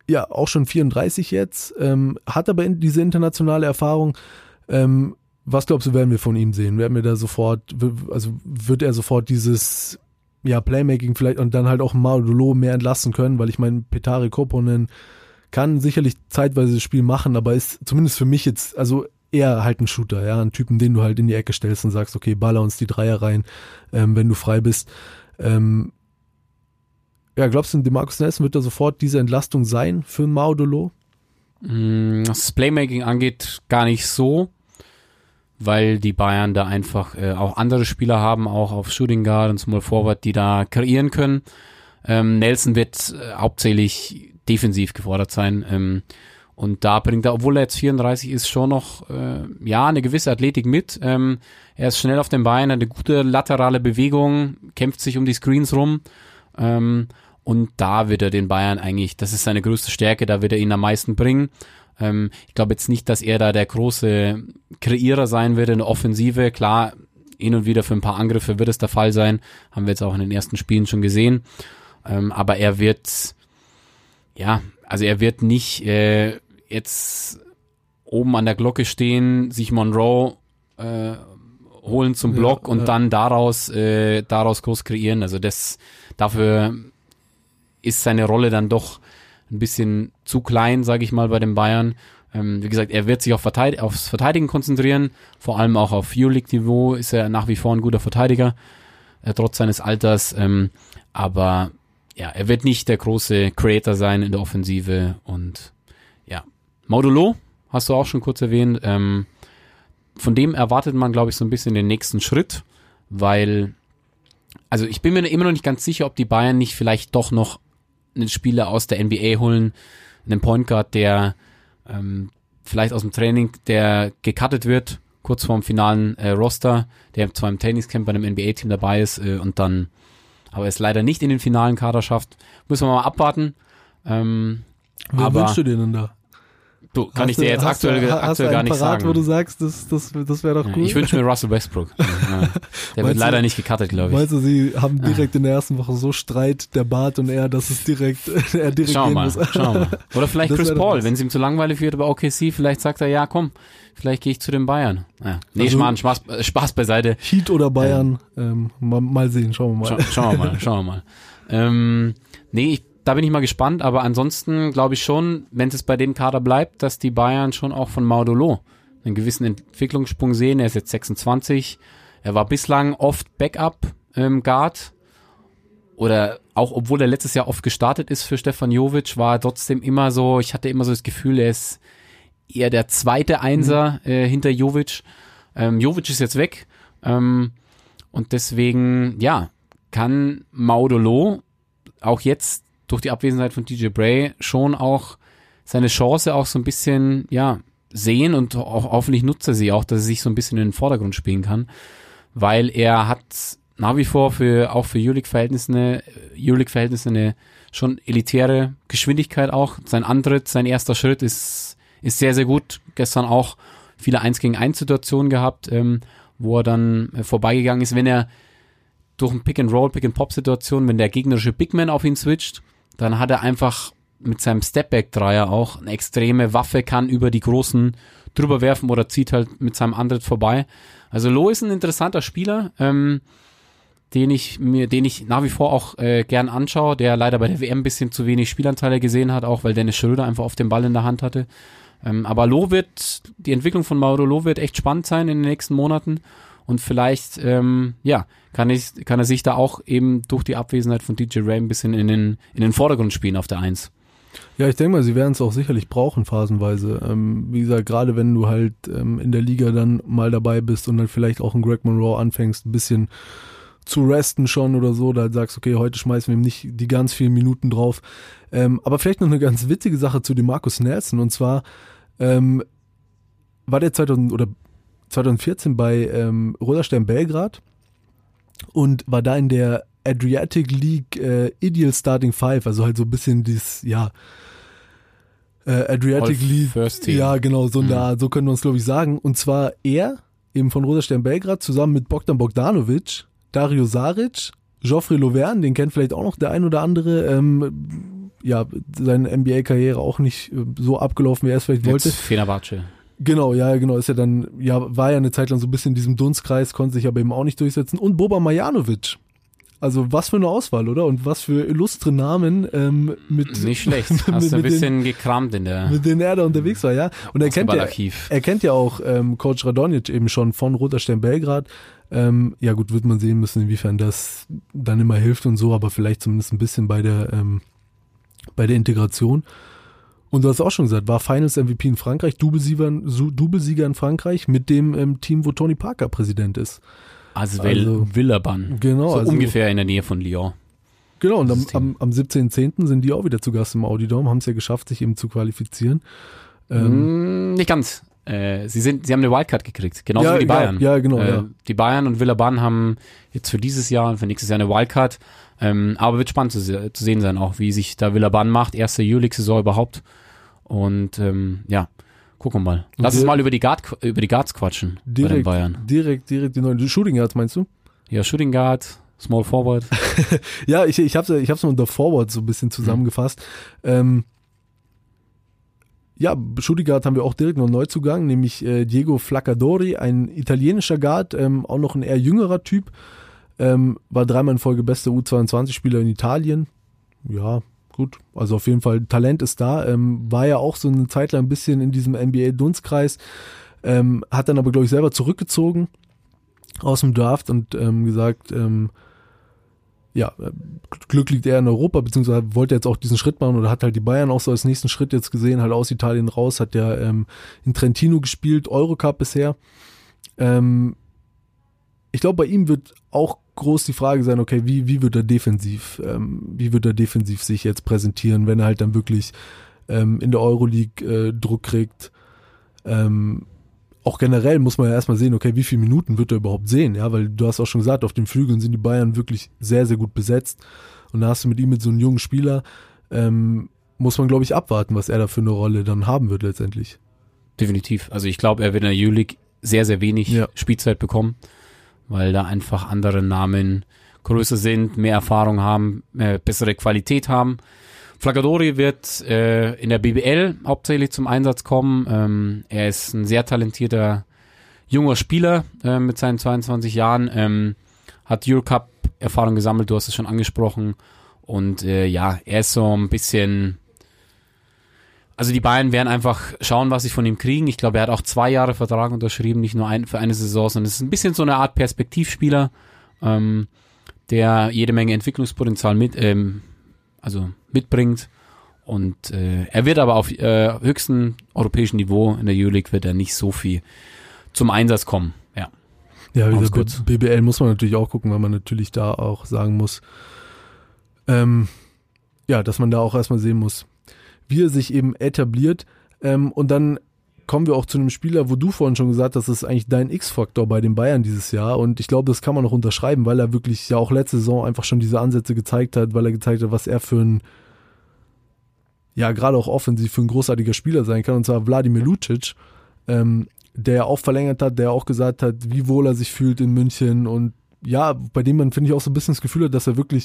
ja auch schon vierunddreißig jetzt, ähm, hat aber in, diese internationale Erfahrung. Ähm, was glaubst du, werden wir von ihm sehen? Werden wir da sofort, also wird er sofort dieses ja Playmaking vielleicht und dann halt auch Maudolo mehr entlasten können, weil ich meine, Petari Koponen kann sicherlich zeitweise das Spiel machen, aber ist zumindest für mich jetzt, also eher halt ein Shooter, ja, ein Typen, den du halt in die Ecke stellst und sagst, okay, baller uns die Dreier rein, ähm, wenn du frei bist. Ähm, ja, glaubst du, DeMarcus Nelson wird da sofort diese Entlastung sein für Maudolo? Was das Playmaking angeht, gar nicht so, weil die Bayern da einfach äh, auch andere Spieler haben, auch auf Shooting Guard und Small Forward, die da kreieren können. Ähm, Nelson wird äh, hauptsächlich defensiv gefordert sein, ähm, und da bringt er, obwohl er jetzt vierunddreißig ist, schon noch äh, ja eine gewisse Athletik mit. Ähm, er ist schnell auf den Beinen, hat eine gute laterale Bewegung, kämpft sich um die Screens rum. Ähm, und da wird er den Bayern eigentlich, das ist seine größte Stärke, da wird er ihn am meisten bringen. Ähm, ich glaube jetzt nicht, dass er da der große Kreierer sein wird in der Offensive. Klar, hin und wieder für ein paar Angriffe wird es der Fall sein. Haben wir jetzt auch in den ersten Spielen schon gesehen. Ähm, aber er wird, ja, also er wird nicht äh, jetzt oben an der Glocke stehen, sich Monroe äh, holen zum Block ja, und ja. dann daraus äh, daraus groß kreieren. Also das dafür ist seine Rolle dann doch ein bisschen zu klein, sage ich mal, bei den Bayern. Ähm, wie gesagt, er wird sich auf Verteidig- aufs Verteidigen konzentrieren, vor allem auch auf Euroleague-Niveau ist er nach wie vor ein guter Verteidiger, äh, trotz seines Alters. Ähm, aber ja, er wird nicht der große Creator sein in der Offensive. Und ja, Maudolo, hast du auch schon kurz erwähnt, ähm, von dem erwartet man, glaube ich, so ein bisschen den nächsten Schritt, weil, also ich bin mir immer noch nicht ganz sicher, ob die Bayern nicht vielleicht doch noch einen Spieler aus der N B A holen, einen Point Guard, der ähm, vielleicht aus dem Training, der gecuttet wird, kurz vorm finalen äh, Roster, der zwar im Trainingscamp bei einem N B A-Team dabei ist äh, und dann aber es leider nicht in den finalen Kader schafft. Müssen wir mal abwarten. Ähm, Wer aber wünschst du dir denn da? Du, kann hast ich dir jetzt du, aktuell, du, aktuell gar nicht Parat, sagen. Wo du sagst, das, das, das wäre doch cool. Ich wünsche mir Russell Westbrook. Ja. Der wird leider du, nicht gecuttet, glaube ich. Meinst du, sie haben direkt in der ersten Woche so Streit, der Bart und er, dass es direkt, er direkt Schauen wir mal, muss. schauen wir mal. Oder vielleicht Das Chris wäre Paul, das. wenn es ihm zu langweilig wird bei O K C, vielleicht sagt er, ja komm, vielleicht gehe ich zu den Bayern. Ja. Nee, Also- Schmarrn, Spaß, äh, Spaß beiseite. Heat oder Bayern, ähm, mal, mal sehen, schauen wir mal. Schau, schauen wir mal, schauen wir mal. Ähm, nee, ich, da bin ich mal gespannt, aber ansonsten glaube ich schon, wenn es bei dem Kader bleibt, dass die Bayern schon auch von Maudolo einen gewissen Entwicklungssprung sehen. Er ist jetzt sechsundzwanzig, er war bislang oft Backup ähm, Guard oder auch obwohl er letztes Jahr oft gestartet ist für Stefan Jovic, war er trotzdem immer so, ich hatte immer so das Gefühl, er ist eher der zweite Einser mhm. äh, hinter Jovic. Ähm, Jovic ist jetzt weg ähm, und deswegen, ja, kann Maudolo auch jetzt durch die Abwesenheit von D J Bray schon auch seine Chance auch so ein bisschen, ja, sehen und auch hoffentlich nutzt er sie auch, dass er sich so ein bisschen in den Vordergrund spielen kann, weil er hat nach wie vor für, auch für Euroleague-Verhältnisse eine, Euroleague-Verhältnisse eine schon elitäre Geschwindigkeit auch. Sein Antritt, sein erster Schritt ist, ist sehr, sehr gut. Gestern auch viele eins gegen eins Situationen gehabt, ähm, wo er dann äh, vorbeigegangen ist, wenn er durch ein Pick-and-Roll, Pick-and-Pop-Situation, wenn der gegnerische Bigman auf ihn switcht, dann hat er einfach mit seinem Stepback-Dreier auch eine extreme Waffe, kann über die Großen drüber werfen oder zieht halt mit seinem Antritt vorbei. Also Lo ist ein interessanter Spieler, ähm, den ich mir, den ich nach wie vor auch äh, gern anschaue, der leider bei der W M ein bisschen zu wenig Spielanteile gesehen hat, auch weil Dennis Schröder einfach auf den Ball in der Hand hatte. Ähm, aber Lo wird, die Entwicklung von Maudolo wird echt spannend sein in den nächsten Monaten. Und vielleicht, ähm, ja, kann, ich, kann er sich da auch eben durch die Abwesenheit von D J Ray ein bisschen in den, in den Vordergrund spielen auf der Eins. Ja, ich denke mal, sie werden es auch sicherlich brauchen, phasenweise. Ähm, wie gesagt, gerade wenn du halt ähm, in der Liga dann mal dabei bist und dann vielleicht auch einen Greg Monroe anfängst, ein bisschen zu resten schon oder so, da sagst, okay, heute schmeißen wir ihm nicht die ganz vielen Minuten drauf. Ähm, aber vielleicht noch eine ganz witzige Sache zu DeMarcus Nelson, und zwar ähm, war der zweitausend oder zwanzig vierzehn bei ähm, Roter Stern Belgrad und war da in der Adriatic League äh, Ideal Starting Five, also halt so ein bisschen dieses, ja, äh, Adriatic All League, First Team. ja genau, so, Mhm. da, so können wir uns glaube ich sagen, und zwar er, eben von Roter Stern Belgrad, zusammen mit Bogdan Bogdanovic, Dario Saric, Geoffrey Lauvergne, den kennt vielleicht auch noch der ein oder andere, ähm, ja, seine N B A-Karriere auch nicht äh, so abgelaufen, wie er es vielleicht wollte. Jetzt Fenerbahce. Genau, ja, genau, ist ja dann, ja, war ja eine Zeit lang so ein bisschen in diesem Dunstkreis, konnte sich aber eben auch nicht durchsetzen. Und Boban Marjanovic. Also was für eine Auswahl, oder? Und was für illustre Namen ähm, mit nicht schlecht. mit, Hast du ein mit bisschen den, gekramt in der mit denen er da unterwegs war, ja. Und er kennt ja, er kennt ja auch ähm, Coach Radonjic eben schon von Roter Stern Belgrad. Ähm, ja gut, wird man sehen müssen, inwiefern das dann immer hilft und so, aber vielleicht zumindest ein bisschen bei der ähm, bei der Integration. Und du hast auch schon gesagt, war Finals-M V P in Frankreich, Doublesieger, Doublesieger in Frankreich mit dem ähm, Team, wo Tony Parker Präsident ist. Also, also Villeurbanne. Genau. So also, ungefähr in der Nähe von Lyon. Genau, und am, am, am siebzehnten zehnten sind die auch wieder zu Gast im Audi Dome, haben es ja geschafft, sich eben zu qualifizieren. Ähm, nicht ganz. Äh, sie sind, sie haben eine Wildcard gekriegt, genauso ja, wie die Bayern. Ja, ja genau. Äh, ja. Die Bayern und Villeurbanne haben jetzt für dieses Jahr und für nächstes Jahr eine Wildcard. Ähm, aber wird spannend zu, zu sehen sein auch, wie sich da Villeurbanne macht. Erste Euroleague-Saison überhaupt. Und ähm, ja, gucken wir mal. Lass uns mal über die, Guard, über die Guards quatschen direkt, bei den Bayern. Direkt, direkt die neuen Shooting Guards, meinst du? Ja, Shooting Guard, Small Forward. ja, ich, ich habe es ich hab's mal unter Forward so ein bisschen zusammengefasst. Mhm. Ähm, ja, Shooting Guard haben wir auch direkt noch einen Neuzugang, nämlich äh, Diego Flaccadori, ein italienischer Guard, ähm, auch noch ein eher jüngerer Typ. Ähm, war dreimal in Folge bester U zweiundzwanzig-Spieler in Italien. Ja, gut, also auf jeden Fall Talent ist da, ähm, war ja auch so eine Zeit lang ein bisschen in diesem N B A-Dunstkreis, ähm, hat dann aber, glaube ich, selber zurückgezogen aus dem Draft und ähm, gesagt, ähm, ja, Glück liegt eher in Europa, beziehungsweise wollte jetzt auch diesen Schritt machen oder hat halt die Bayern auch so als nächsten Schritt jetzt gesehen, halt aus Italien raus, hat ja ähm, in Trentino gespielt, Eurocup bisher. Ähm, ich glaube, bei ihm wird auch groß die Frage sein, okay, wie wie wird er defensiv, ähm, wie wird er defensiv sich jetzt präsentieren, wenn er halt dann wirklich ähm, in der Euroleague äh, Druck kriegt. Ähm, auch generell muss man ja erstmal sehen, okay, wie viele Minuten wird er überhaupt sehen, ja, weil du hast auch schon gesagt, auf den Flügeln sind die Bayern wirklich sehr, sehr gut besetzt und da hast du mit ihm mit so einem jungen Spieler, ähm, muss man, glaube ich, abwarten, was er da für eine Rolle dann haben wird letztendlich. Definitiv, also ich glaube, er wird in der Euroleague sehr, sehr wenig ja. Spielzeit bekommen, weil da einfach andere Namen größer sind, mehr Erfahrung haben, mehr, bessere Qualität haben. Flaccadori wird äh, in der B B L hauptsächlich zum Einsatz kommen. Ähm, er ist ein sehr talentierter junger Spieler äh, mit seinen zweiundzwanzig Jahren, ähm, hat Eurocup-Erfahrung gesammelt, du hast es schon angesprochen. Und äh, ja, er ist so ein bisschen... Also die Bayern werden einfach schauen, was sie von ihm kriegen. Ich glaube, er hat auch zwei Jahre Vertrag unterschrieben, nicht nur ein, für eine Saison, sondern es ist ein bisschen so eine Art Perspektivspieler, ähm, der jede Menge Entwicklungspotenzial mit, ähm, also mitbringt. Und äh, er wird aber auf äh, höchstem europäischen Niveau in der Euroleague wird er nicht so viel zum Einsatz kommen. Ja, ja, wie gesagt, B B L muss man natürlich auch gucken, weil man natürlich da auch sagen muss, ähm, ja, dass man da auch erstmal sehen muss, wie er sich eben etabliert. Ähm, und dann kommen wir auch zu einem Spieler, wo du vorhin schon gesagt hast, das ist eigentlich dein X-Faktor bei den Bayern dieses Jahr. Und ich glaube, das kann man noch unterschreiben, weil er wirklich ja auch letzte Saison einfach schon diese Ansätze gezeigt hat, weil er gezeigt hat, was er für ein, ja, gerade auch offensiv für ein großartiger Spieler sein kann. Und zwar Vladimir Lucic, ähm, der ja auch verlängert hat, der auch gesagt hat, wie wohl er sich fühlt in München. Und ja, bei dem man, finde ich, auch so ein bisschen das Gefühl hat, dass er wirklich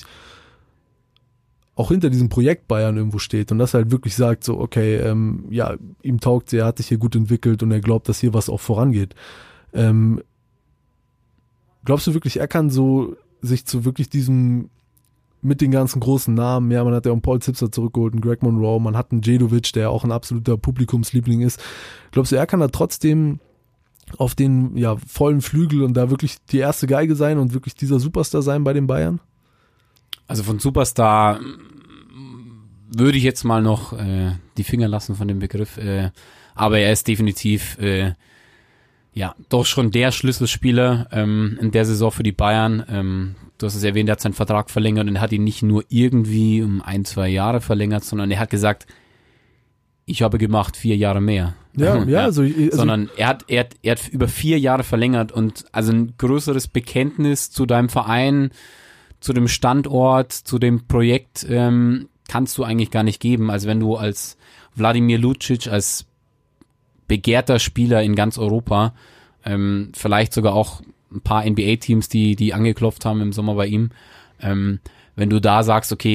auch hinter diesem Projekt Bayern irgendwo steht und das halt wirklich sagt so, okay, ähm, ja, ihm taugt er hat sich hier gut entwickelt und er glaubt, dass hier was auch vorangeht. Ähm, glaubst du wirklich, er kann so sich zu wirklich diesem, mit den ganzen großen Namen, ja, man hat ja auch einen Paul Zipser zurückgeholt, einen Greg Monroe, man hat einen Djedovic, der auch ein absoluter Publikumsliebling ist. Glaubst du, er kann da trotzdem auf den, ja, vollen Flügel und da wirklich die erste Geige sein und wirklich dieser Superstar sein bei den Bayern? Also von Superstar würde ich jetzt mal noch äh, die Finger lassen von dem Begriff, äh, aber er ist definitiv äh, ja doch schon der Schlüsselspieler ähm, in der Saison für die Bayern. Ähm, du hast es erwähnt, er hat seinen Vertrag verlängert und er hat ihn nicht nur irgendwie um ein, zwei Jahre verlängert, sondern er hat gesagt, ich habe gemacht vier Jahre mehr. Ja, ja, also, also sondern er hat, er hat, er hat über vier Jahre verlängert und also ein größeres Bekenntnis zu deinem Verein, zu dem Standort, zu dem Projekt ähm, kannst du eigentlich gar nicht geben. Also wenn du als Vladimir Lucic, als begehrter Spieler in ganz Europa, ähm, vielleicht sogar auch ein paar N B A-Teams, die die angeklopft haben im Sommer bei ihm, ähm, wenn du da sagst, okay,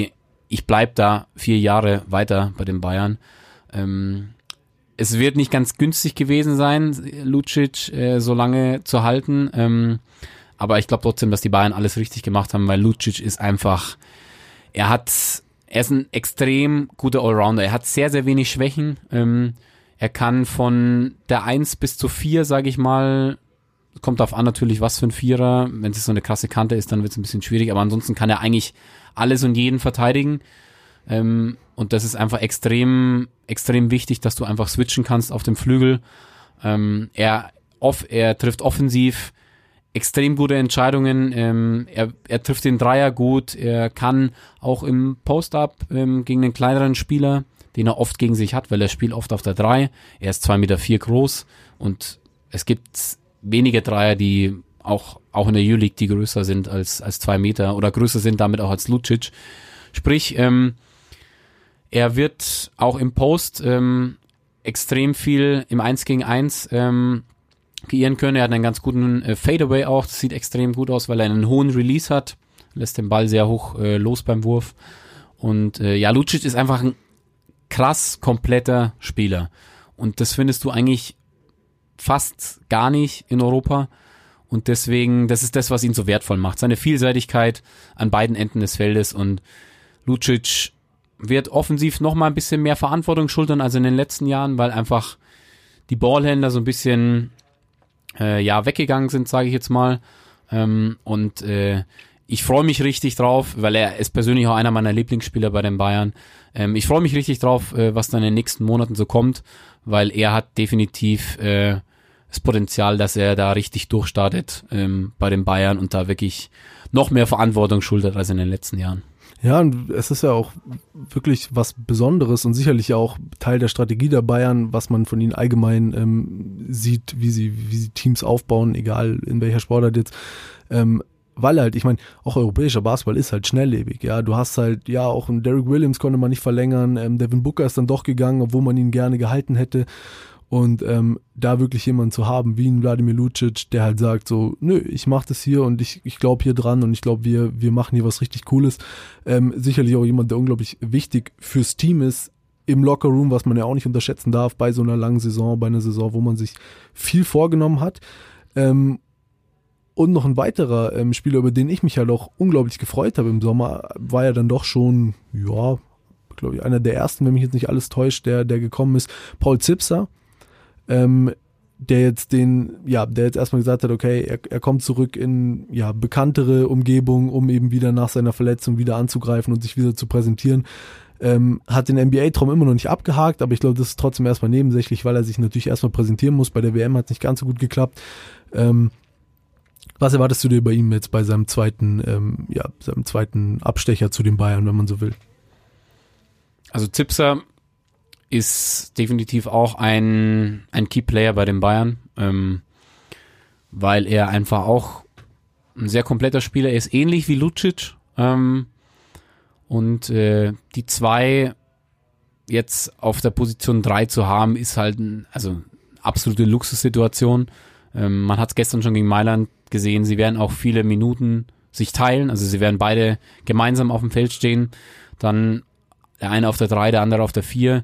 ich bleib da vier Jahre weiter bei den Bayern. Ähm, es wird nicht ganz günstig gewesen sein, Lucic äh, so lange zu halten, ähm, aber ich glaube trotzdem, dass die Bayern alles richtig gemacht haben, weil Lucic ist einfach, er hat, er ist ein extrem guter Allrounder, er hat sehr, sehr wenig Schwächen, ähm, er kann von der eins bis zur vier, sage ich mal, kommt darauf an natürlich, was für ein Vierer, wenn es so eine krasse Kante ist, dann wird es ein bisschen schwierig, aber ansonsten kann er eigentlich alles und jeden verteidigen. Ähm, und das ist einfach extrem, extrem wichtig, dass du einfach switchen kannst auf dem Flügel. Ähm, er, off, er trifft offensiv extrem gute Entscheidungen. Ähm, er, er trifft den Dreier gut. Er kann auch im Post-Up ähm, gegen den kleineren Spieler, den er oft gegen sich hat, weil er spielt oft auf der drei. Er ist zwei Meter vier groß und es gibt wenige Dreier, die auch, auch in der Euroleague, die größer sind als, als zwei Meter oder größer sind damit auch als Lucic. Sprich, ähm, er wird auch im Post ähm, extrem viel im eins gegen eins ähm, kreieren können. Er hat einen ganz guten äh, Fadeaway auch. Das sieht extrem gut aus, weil er einen hohen Release hat. Lässt den Ball sehr hoch äh, los beim Wurf. Und äh, ja, Lucic ist einfach ein krass kompletter Spieler. Und das findest du eigentlich fast gar nicht in Europa. Und deswegen, das ist das, was ihn so wertvoll macht. Seine Vielseitigkeit an beiden Enden des Feldes. Und Lucic wird offensiv noch mal ein bisschen mehr Verantwortung schultern als in den letzten Jahren, weil einfach die Ballhändler so ein bisschen äh, ja weggegangen sind, sage ich jetzt mal. Ähm, und äh, ich freue mich richtig drauf, weil er ist persönlich auch einer meiner Lieblingsspieler bei den Bayern. Ähm, ich freue mich richtig drauf, äh, was dann in den nächsten Monaten so kommt, weil er hat definitiv äh, das Potenzial, dass er da richtig durchstartet ähm, bei den Bayern und da wirklich noch mehr Verantwortung schultert als in den letzten Jahren. Ja, und es ist ja auch wirklich was Besonderes und sicherlich auch Teil der Strategie der Bayern, was man von ihnen allgemein ähm, sieht, wie sie wie sie Teams aufbauen, egal in welcher Sportart jetzt. Ähm, weil halt, ich meine, auch europäischer Basketball ist halt schnelllebig, ja. Du hast halt, ja, auch einen Derrick Williams konnte man nicht verlängern, ähm, Devin Booker ist dann doch gegangen, obwohl man ihn gerne gehalten hätte. Und ähm, da wirklich jemanden zu haben, wie ein Vladimir Lucic, der halt sagt so, nö, ich mach das hier und ich ich glaube hier dran und ich glaube, wir wir machen hier was richtig Cooles. Ähm, sicherlich auch jemand, der unglaublich wichtig fürs Team ist im Lockerroom, was man ja auch nicht unterschätzen darf bei so einer langen Saison, bei einer Saison, wo man sich viel vorgenommen hat. Ähm, und noch ein weiterer ähm, Spieler, über den ich mich halt auch unglaublich gefreut habe im Sommer, war ja dann doch schon, ja, glaube ich, einer der ersten, wenn mich jetzt nicht alles täuscht, der der gekommen ist, Paul Zipser. Ähm, der jetzt den, ja, der jetzt erstmal gesagt hat, okay, er, er kommt zurück in, ja, bekanntere Umgebung, um eben wieder nach seiner Verletzung wieder anzugreifen und sich wieder zu präsentieren. Ähm, hat den N B A-Traum immer noch nicht abgehakt, aber ich glaube, das ist trotzdem erstmal nebensächlich, weil er sich natürlich erstmal präsentieren muss. Bei der W M hat es nicht ganz so gut geklappt. Ähm, was erwartest du dir bei ihm jetzt bei seinem zweiten, ähm, ja, seinem zweiten Abstecher zu den Bayern, wenn man so will? Also Zipser ist definitiv auch ein, ein Key-Player bei den Bayern, ähm, weil er einfach auch ein sehr kompletter Spieler ist, ähnlich wie Lucic. Ähm, und äh, die zwei jetzt auf der Position drei zu haben, ist halt ein, also absolute Luxussituation. Ähm, man hat es gestern schon gegen Mailand gesehen, sie werden auch viele Minuten sich teilen, also sie werden beide gemeinsam auf dem Feld stehen, dann der eine auf der drei, der andere auf der vier.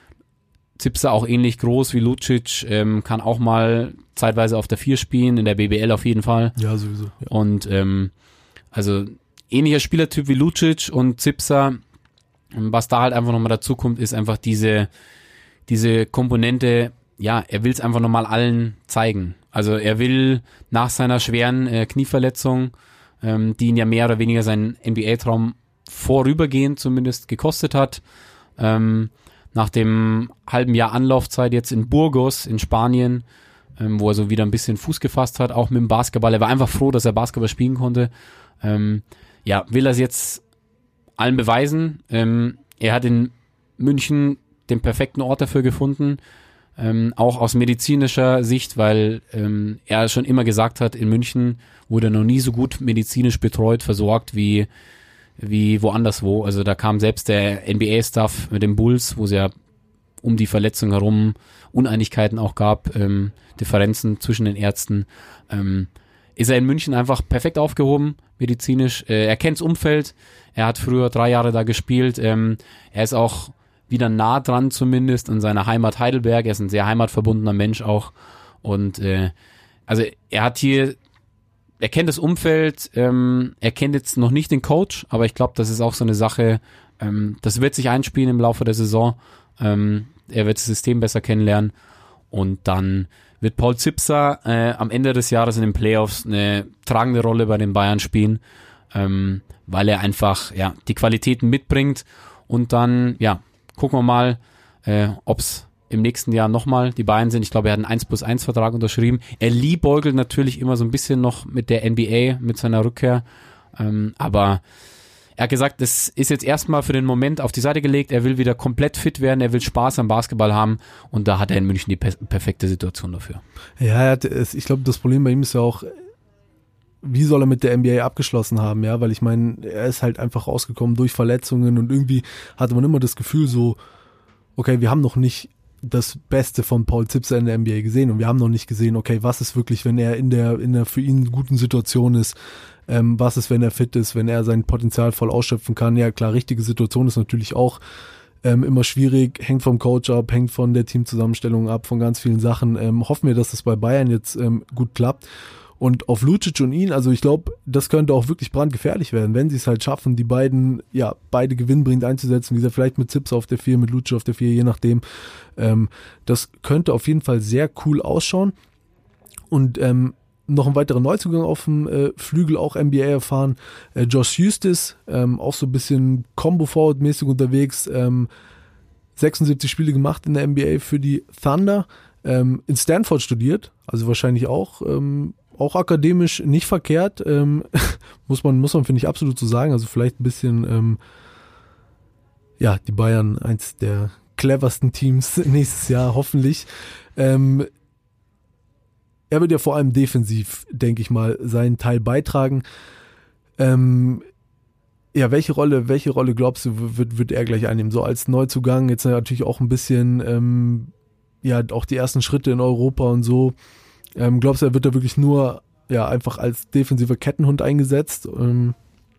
Zipser auch ähnlich groß wie Lucic, ähm, kann auch mal zeitweise auf der vier spielen, in der B B L auf jeden Fall. Ja, sowieso. Ja. Und ähm, also ähnlicher Spielertyp wie Lucic und Zipser. Was da halt einfach nochmal dazu kommt, ist einfach diese diese Komponente, ja, er will es einfach nochmal allen zeigen. Also er will nach seiner schweren äh, Knieverletzung, ähm, die ihn ja mehr oder weniger seinen N B A-Traum vorübergehend zumindest gekostet hat, ähm, nach dem halben Jahr Anlaufzeit jetzt in Burgos in Spanien, ähm, wo er so wieder ein bisschen Fuß gefasst hat, auch mit dem Basketball. Er war einfach froh, dass er Basketball spielen konnte. Ähm, ja, will er es jetzt allen beweisen. Ähm, er hat in München den perfekten Ort dafür gefunden, ähm, auch aus medizinischer Sicht, weil ähm, er schon immer gesagt hat, in München wurde er noch nie so gut medizinisch betreut, versorgt wie wie woanders wo. Also da kam selbst der N B A-Staff mit den Bulls, wo es ja um die Verletzung herum Uneinigkeiten auch gab, ähm, Differenzen zwischen den Ärzten. Ähm, ist er in München einfach perfekt aufgehoben, medizinisch. Äh, er kennt das Umfeld, er hat früher drei Jahre da gespielt, ähm, er ist auch wieder nah dran zumindest an seiner Heimat Heidelberg, er ist ein sehr heimatverbundener Mensch auch und äh, also er hat hier, er kennt das Umfeld, ähm, er kennt jetzt noch nicht den Coach, aber ich glaube, das ist auch so eine Sache, ähm, das wird sich einspielen im Laufe der Saison, ähm, er wird das System besser kennenlernen und dann wird Paul Zipser äh, am Ende des Jahres in den Playoffs eine tragende Rolle bei den Bayern spielen, ähm, weil er einfach ja die Qualitäten mitbringt und dann, ja, gucken wir mal, äh, ob es im nächsten Jahr nochmal die Bayern sind. Ich glaube, er hat einen eins plus eins Vertrag unterschrieben. Er liebäugelt natürlich immer so ein bisschen noch mit der N B A, mit seiner Rückkehr, ähm, aber er hat gesagt, das ist jetzt erstmal für den Moment auf die Seite gelegt, er will wieder komplett fit werden, er will Spaß am Basketball haben und da hat er in München die per- perfekte Situation dafür. Ja, er hat, ich glaube, das Problem bei ihm ist ja auch, wie soll er mit der N B A abgeschlossen haben, ja, weil ich meine, er ist halt einfach rausgekommen durch Verletzungen und irgendwie hatte man immer das Gefühl so, okay, wir haben noch nicht das Beste von Paul Zipser in der N B A gesehen und wir haben noch nicht gesehen, okay, was ist wirklich, wenn er in der in der für ihn guten Situation ist, ähm, was ist, wenn er fit ist, wenn er sein Potenzial voll ausschöpfen kann. Ja klar, richtige Situation ist natürlich auch ähm, immer schwierig, hängt vom Coach ab, hängt von der Teamzusammenstellung ab, von ganz vielen Sachen. Ähm, hoffen wir, dass das bei Bayern jetzt ähm, gut klappt. Und auf Lucic und ihn, also ich glaube, das könnte auch wirklich brandgefährlich werden, wenn sie es halt schaffen, die beiden, ja, beide gewinnbringend einzusetzen, wie gesagt, vielleicht mit Zipser auf der vier, mit Lucic auf der vier, je nachdem. Ähm, das könnte auf jeden Fall sehr cool ausschauen. Und ähm, noch ein weiterer Neuzugang auf dem äh, Flügel, auch N B A erfahren, äh, Josh Huestis, ähm, auch so ein bisschen Combo-Forward-mäßig unterwegs, ähm, sechsundsiebzig Spiele gemacht in der N B A für die Thunder, ähm, in Stanford studiert, also wahrscheinlich auch ähm, auch akademisch nicht verkehrt, ähm, muss man, muss man finde ich absolut so sagen, also vielleicht ein bisschen, ähm, ja, die Bayern, eins der cleversten Teams nächstes Jahr, hoffentlich. Ähm, er wird ja vor allem defensiv, denke ich mal, seinen Teil beitragen. Ähm, ja, welche Rolle, welche Rolle glaubst du, wird, wird er gleich einnehmen? So als Neuzugang, jetzt natürlich auch ein bisschen, ähm, ja, auch die ersten Schritte in Europa und so. Ähm, glaubst du, er wird da wirklich nur ja einfach als defensiver Kettenhund eingesetzt? Ähm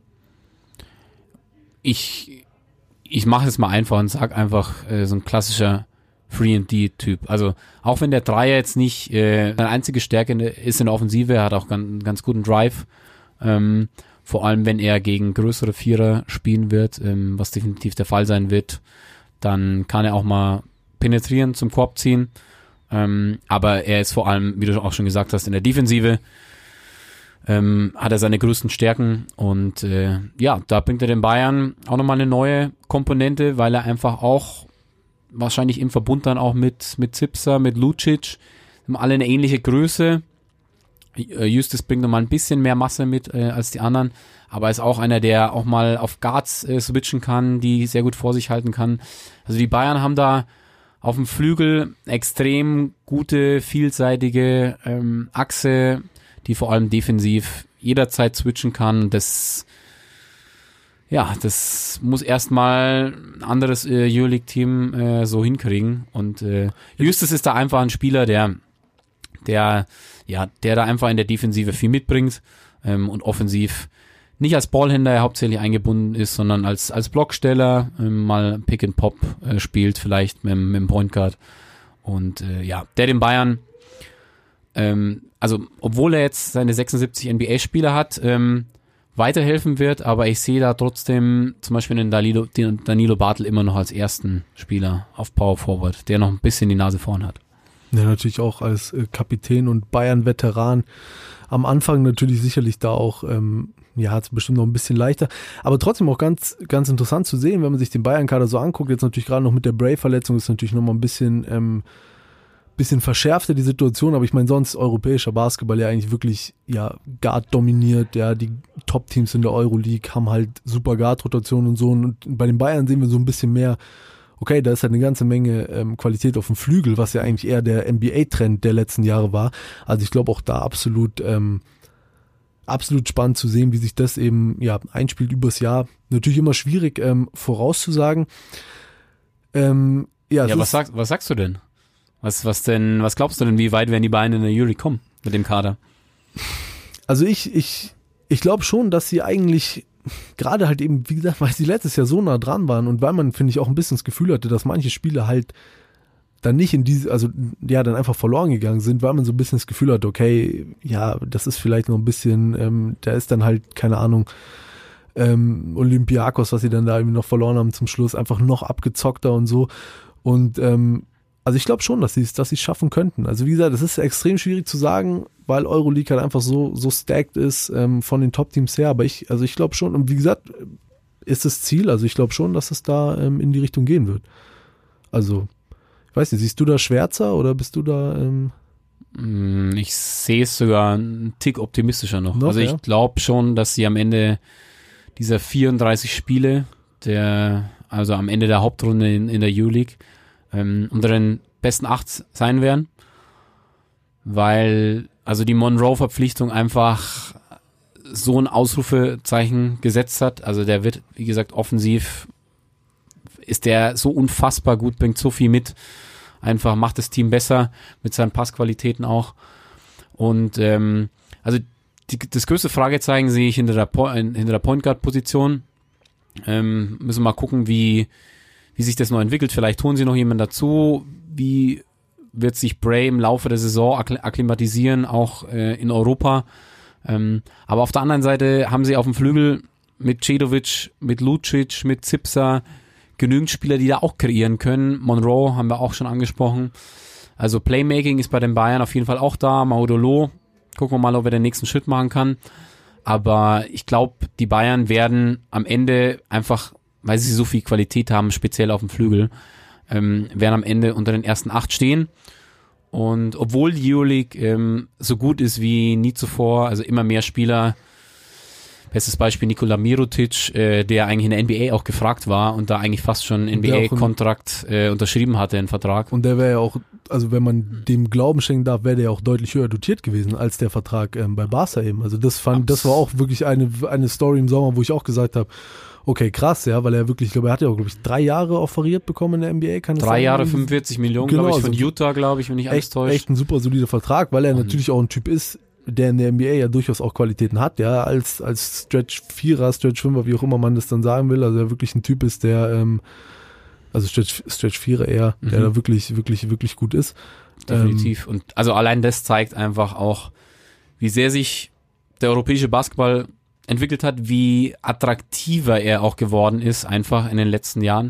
ich ich mache es mal einfach und sag einfach äh, so ein klassischer drei und D-Typ. Also auch wenn der Dreier jetzt nicht äh, seine einzige Stärke ist in der Offensive, er hat auch einen ganz guten Drive. Ähm, vor allem wenn er gegen größere Vierer spielen wird, ähm, was definitiv der Fall sein wird, dann kann er auch mal penetrieren, zum Korb ziehen. Ähm, aber er ist vor allem, wie du auch schon gesagt hast, in der Defensive ähm, hat er seine größten Stärken und äh, ja, da bringt er den Bayern auch nochmal eine neue Komponente, weil er einfach auch wahrscheinlich im Verbund dann auch mit mit Zipser, mit Lucic, haben alle eine ähnliche Größe. Justus bringt nochmal ein bisschen mehr Masse mit äh, als die anderen, aber ist auch einer, der auch mal auf Guards äh, switchen kann, die sehr gut vor sich halten kann. Also die Bayern haben da auf dem Flügel extrem gute, vielseitige ähm, Achse, die vor allem defensiv jederzeit switchen kann. Das, ja, das muss erstmal ein anderes äh, Euroleague-Team äh, so hinkriegen. Und äh, Justus ist da einfach ein Spieler, der, der, ja, der da einfach in der Defensive viel mitbringt ähm, und offensiv nicht als Ballhändler hauptsächlich eingebunden ist, sondern als als Blocksteller, ähm, mal Pick and Pop äh, spielt vielleicht mit, mit dem Point Guard und äh, ja, der den Bayern ähm, also obwohl er jetzt seine sechsundsiebzig N B A-Spieler hat, ähm, weiterhelfen wird, aber ich sehe da trotzdem zum Beispiel den Danilo, den Danilo Bartel immer noch als ersten Spieler auf Power Forward, der noch ein bisschen die Nase vorn hat. Ja, natürlich auch als äh, Kapitän und Bayern-Veteran am Anfang natürlich sicherlich da auch, ähm, ja, hat es bestimmt noch ein bisschen leichter, aber trotzdem auch ganz ganz interessant zu sehen, wenn man sich den Bayern-Kader so anguckt, jetzt natürlich gerade noch mit der Bray-Verletzung ist natürlich nochmal ein bisschen ähm, bisschen verschärfter die Situation, aber ich meine sonst europäischer Basketball ja eigentlich wirklich ja Guard dominiert, ja, die Top-Teams in der Euroleague haben halt super Guard-Rotation und so und bei den Bayern sehen wir so ein bisschen mehr, okay, da ist halt eine ganze Menge ähm, Qualität auf dem Flügel, was ja eigentlich eher der N B A-Trend der letzten Jahre war. Also ich glaube auch da absolut ähm, absolut spannend zu sehen, wie sich das eben ja einspielt übers Jahr. Natürlich immer schwierig ähm, vorauszusagen. Ähm, ja, ja was, sag, was sagst du denn? Was, was denn, was glaubst du denn, wie weit werden die Bayern in der Euroleague kommen mit dem Kader? also ich, ich, ich glaube schon, dass sie eigentlich gerade halt eben, wie gesagt, weil sie letztes Jahr so nah dran waren und weil man, finde ich, auch ein bisschen das Gefühl hatte, dass manche Spiele halt dann nicht in diese, also ja, dann einfach verloren gegangen sind, weil man so ein bisschen das Gefühl hat, okay, ja, das ist vielleicht noch ein bisschen, ähm, da ist dann halt, keine Ahnung, ähm, Olympiakos, was sie dann da irgendwie noch verloren haben zum Schluss, einfach noch abgezockter und so. Und ähm, also ich glaube schon, dass sie es dass sie es schaffen könnten. Also wie gesagt, es ist extrem schwierig zu sagen, weil Euroleague halt einfach so so stacked ist ähm, von den Top-Teams her. Aber ich, also ich glaube schon, und wie gesagt, ist das Ziel, also ich glaube schon, dass es da ähm, in die Richtung gehen wird. Also, ich weiß nicht, siehst du da Schwärzer oder bist du da... Ähm Ich sehe es sogar einen Tick optimistischer noch. noch also ich ja? glaube schon, dass sie am Ende dieser vierunddreißig Spiele, der also am Ende der Hauptrunde in, in der Euroleague, ähm, unter den besten acht sein werden, weil also die Monroe-Verpflichtung einfach so ein Ausrufezeichen gesetzt hat. Also der wird, wie gesagt, offensiv ist der so unfassbar gut, bringt so viel mit, einfach macht das Team besser mit seinen Passqualitäten auch. Und ähm, also die, das größte Fragezeichen sehe ich hinter der, po- hinter der Point Guard Position. Ähm, müssen wir mal gucken, wie wie sich das noch entwickelt. Vielleicht holen sie noch jemanden dazu. Wie wird sich Bray im Laufe der Saison akkl- akklimatisieren, auch äh, in Europa. Ähm, aber auf der anderen Seite haben sie auf dem Flügel mit Cedovic, mit Lucic, mit Zipser genügend Spieler, die da auch kreieren können. Monroe haben wir auch schon angesprochen. Also Playmaking ist bei den Bayern auf jeden Fall auch da. Maudolo, gucken wir mal, ob er den nächsten Schritt machen kann. Aber ich glaube, die Bayern werden am Ende einfach, weil sie so viel Qualität haben, speziell auf dem Flügel, ähm, werden am Ende unter den ersten acht stehen. Und obwohl die Euroleague ähm, so gut ist wie nie zuvor, also immer mehr Spieler, bestes Beispiel Nikola Mirotic, äh, der eigentlich in der N B A auch gefragt war und da eigentlich fast schon einen N B A-Kontrakt äh, unterschrieben hatte, einen Vertrag. Und der wäre ja auch, also wenn man dem Glauben schenken darf, wäre der ja auch deutlich höher dotiert gewesen als der Vertrag ähm, bei Barca eben. Also das fand, das war auch wirklich eine eine Story im Sommer, wo ich auch gesagt habe, okay, krass, ja, weil er wirklich, ich glaube, er hat ja auch, glaube ich, drei Jahre offeriert bekommen in der N B A, kann es sein? Drei Jahre, fünfundvierzig Millionen, genau, glaube ich, von also Utah, glaube ich, wenn ich alles echt, täusche. echt ein super solider Vertrag, weil er Und natürlich auch ein Typ ist, der in der N B A ja durchaus auch Qualitäten hat, ja, als als Stretch-Vierer, Stretch-Fünfer, wie auch immer man das dann sagen will, also er wirklich ein Typ ist, der, ähm, also Stretch, Stretch-Vierer eher, Mhm. der da wirklich, wirklich, wirklich gut ist. Definitiv. Und also allein das zeigt einfach auch, wie sehr sich der europäische Basketball entwickelt hat, wie attraktiver er auch geworden ist, einfach in den letzten Jahren.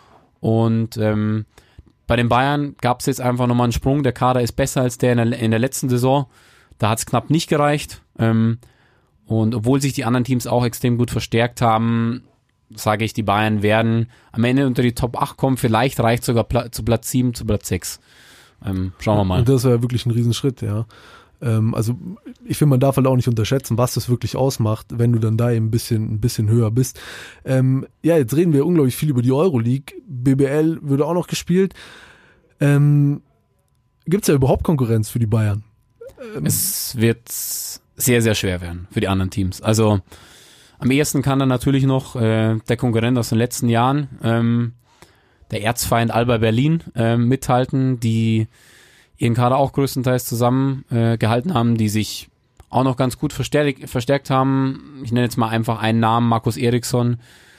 Und ähm, bei den Bayern gab es jetzt einfach nochmal einen Sprung. Der Kader ist besser als der in der, in der letzten Saison. Da hat es knapp nicht gereicht. Ähm, und obwohl sich die anderen Teams auch extrem gut verstärkt haben, sage ich, die Bayern werden am Ende unter die Top acht kommen. Vielleicht reicht sogar Pla- zu Platz sieben, zu Platz sechs. Ähm, schauen wir mal. Und das wäre wirklich ein Riesenschritt, ja. Ähm, also ich finde, man darf halt auch nicht unterschätzen, was das wirklich ausmacht, wenn du dann da eben ein bisschen, ein bisschen höher bist. Ähm, ja, jetzt reden wir unglaublich viel über die Euroleague. B B L würde auch noch gespielt. Ähm, Gibt es ja überhaupt Konkurrenz für die Bayern? Ähm, Es wird sehr, sehr schwer werden für die anderen Teams. Also am ehesten kann dann natürlich noch äh, der Konkurrent aus den letzten Jahren, ähm, der Erzfeind Alba Berlin, äh, mithalten, die ihren Kader auch größtenteils zusammen äh, gehalten haben, die sich auch noch ganz gut verstärkt, verstärkt haben. Ich nenne jetzt mal einfach einen Namen, Markus Eriksson,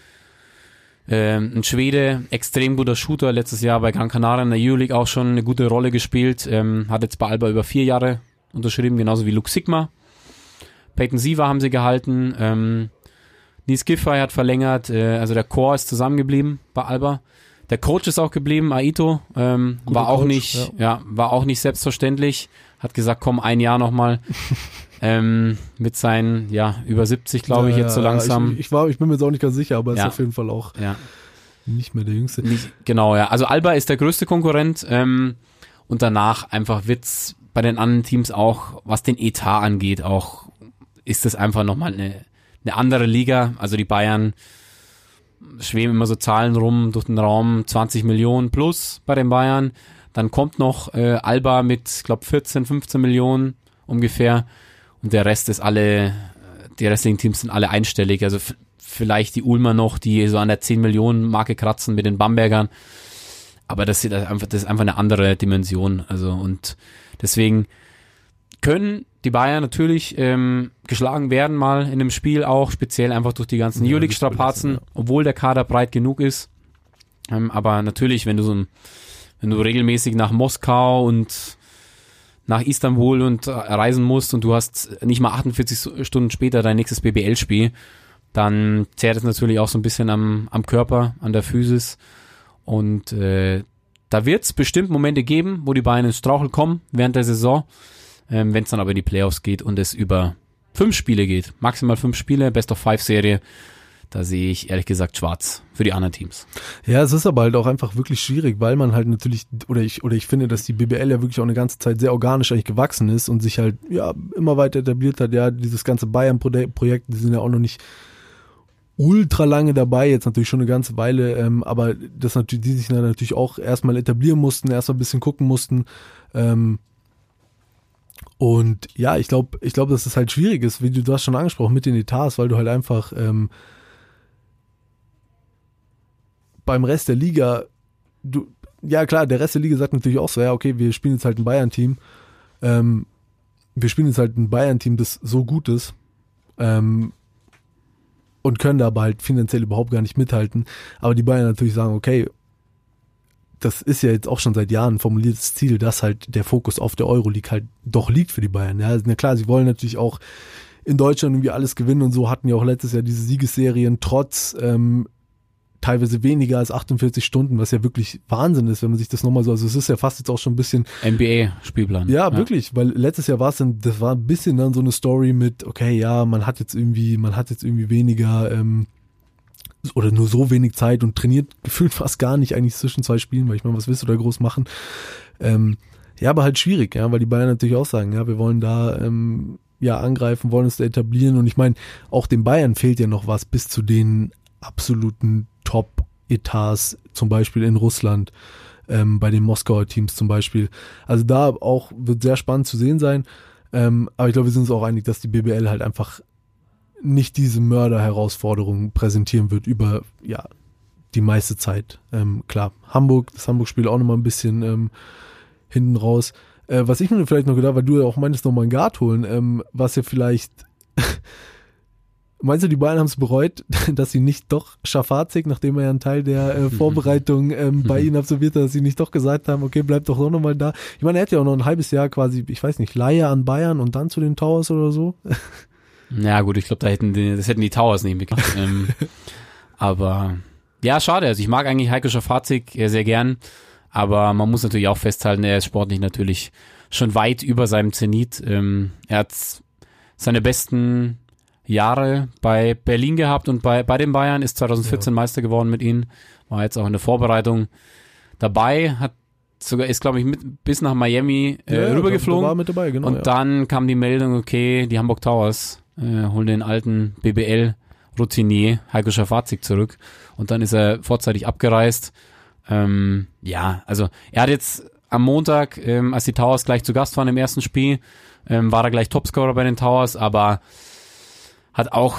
äh, ein Schwede, extrem guter Shooter, letztes Jahr bei Gran Canaria in der Euroleague auch schon eine gute Rolle gespielt, ähm, hat jetzt bei Alba über vier Jahre unterschrieben, genauso wie Luke Sigma. Peyton Siva haben sie gehalten, ähm, Nies Giffey hat verlängert, äh, also der Core ist zusammengeblieben bei Alba. Der Coach ist auch geblieben, Aito, ähm, war auch Coach, nicht, ja. ja, war auch nicht selbstverständlich. Hat gesagt, komm, ein Jahr nochmal, ähm, mit seinen, ja, über siebzig, glaube ich, ja, jetzt so ja, langsam. Ich, ich, war, ich bin mir jetzt auch nicht ganz sicher, aber er Ja. ist auf jeden Fall auch Ja, nicht mehr der Jüngste. nicht, genau, ja. Also Alba ist der größte Konkurrent, ähm, und danach einfach wird's bei den anderen Teams auch, was den Etat angeht, auch, ist das einfach nochmal eine, eine andere Liga. Also die Bayern schweben immer so Zahlen rum durch den Raum, zwanzig Millionen plus bei den Bayern. Dann kommt noch äh, Alba mit, ich glaube, vierzehn, fünfzehn Millionen ungefähr. Und der Rest ist alle, die restlichen Teams sind alle einstellig. Also f- vielleicht die Ulmer noch, die so an der zehn Millionen Marke kratzen mit den Bambergern. Aber das ist einfach, das ist einfach eine andere Dimension. Also und deswegen können die Bayern natürlich ähm, geschlagen werden mal in einem Spiel auch, speziell einfach durch die ganzen Ja, Euroleague-Strapazen, ja. obwohl der Kader breit genug ist. Ähm, aber natürlich, wenn du so ein, wenn du regelmäßig nach Moskau und nach Istanbul und äh, reisen musst und du hast nicht mal achtundvierzig Stunden später dein nächstes B B L-Spiel, dann zehrt es natürlich auch so ein bisschen am, am Körper, an der Physis. Und äh, da wird es bestimmt Momente geben, wo die Bayern ins Straucheln kommen während der Saison. Ähm, wenn es dann aber in die Playoffs geht und es über fünf Spiele geht, maximal fünf Spiele, Best-of-Five-Serie, da sehe ich ehrlich gesagt schwarz für die anderen Teams. Ja, es ist aber halt auch einfach wirklich schwierig, weil man halt natürlich, oder ich oder ich finde, dass die B B L ja wirklich auch eine ganze Zeit sehr organisch eigentlich gewachsen ist und sich halt ja immer weiter etabliert hat. Ja, dieses ganze Bayern-Projekt, die sind ja auch noch nicht ultra lange dabei, jetzt natürlich schon eine ganze Weile, ähm, aber das natürlich, die sich dann natürlich auch erstmal etablieren mussten, erstmal ein bisschen gucken mussten. Ähm, und ja, ich glaube, ich glaube, dass es halt schwierig ist, wie du, du hast schon angesprochen, mit den Etats, weil du halt einfach ähm, beim Rest der Liga, du, ja klar, der Rest der Liga sagt natürlich auch so, ja okay, wir spielen jetzt halt ein Bayern-Team, ähm, wir spielen jetzt halt ein Bayern-Team, das so gut ist, ähm, und können da aber halt finanziell überhaupt gar nicht mithalten, aber die Bayern natürlich sagen, okay, das ist ja jetzt auch schon seit Jahren ein formuliertes Ziel, dass halt der Fokus auf der Euroleague halt doch liegt für die Bayern. Ja, na klar, sie wollen natürlich auch in Deutschland irgendwie alles gewinnen und so hatten ja auch letztes Jahr diese Siegesserien trotz ähm, teilweise weniger als achtundvierzig Stunden, was ja wirklich Wahnsinn ist, wenn man sich das nochmal so, also es ist ja fast jetzt auch schon ein bisschen N B A-Spielplan. Ja, ja, wirklich, weil letztes Jahr war es dann, das war ein bisschen dann so eine Story mit, okay, ja, man hat jetzt irgendwie, man hat jetzt irgendwie weniger ähm, oder nur so wenig Zeit und trainiert gefühlt fast gar nicht eigentlich zwischen zwei Spielen, weil ich meine, was willst du da groß machen? Ähm, ja, aber halt schwierig, ja, weil die Bayern natürlich auch sagen, ja, wir wollen da ähm, ja angreifen, wollen uns da etablieren und ich meine, auch den Bayern fehlt ja noch was bis zu den absoluten Top-Etats, zum Beispiel in Russland, ähm, bei den Moskauer Teams zum Beispiel. Also da auch wird sehr spannend zu sehen sein, ähm, aber ich glaube, wir sind uns auch einig, dass die B B L halt einfach nicht diese Mörder-Herausforderung präsentieren wird über, ja, die meiste Zeit. Ähm, klar, Hamburg, das Hamburg-Spiel auch nochmal ein bisschen ähm, hinten raus. Äh, was ich mir vielleicht noch gedacht, weil du ja auch meintest, nochmal einen Guard holen, ähm, was ja vielleicht meinst du, die Bayern haben es bereut, dass sie nicht doch Schafazik, nachdem er ja einen Teil der äh, Vorbereitung ähm, bei ihnen absolviert hat, dass sie nicht doch gesagt haben, okay, bleib doch noch mal da. Ich meine, er hat ja auch noch ein halbes Jahr quasi, ich weiß nicht, Leihe an Bayern und dann zu den Towers oder so. Ja gut, ich glaube, da hätten die, das hätten die Towers nicht mitgekriegt. ähm, aber ja, schade. Also ich mag eigentlich Heiko Schafazik sehr gern, aber man muss natürlich auch festhalten, er ist sportlich natürlich schon weit über seinem Zenit. Ähm, er hat seine besten Jahre bei Berlin gehabt und bei, bei den Bayern, ist zwanzig vierzehn ja. Meister geworden mit ihnen, war jetzt auch in der Vorbereitung dabei, hat sogar, ist glaube ich mit, bis nach Miami äh, ja, rübergeflogen war mit dabei, genau, und ja. dann kam die Meldung, okay, die Hamburg Towers äh, holen den alten B B L-Routinier Heiko Schafazik zurück und dann ist er vorzeitig abgereist. Ähm, ja, also er hat jetzt am Montag, ähm, als die Towers gleich zu Gast waren im ersten Spiel, ähm, war er gleich Topscorer bei den Towers, aber hat auch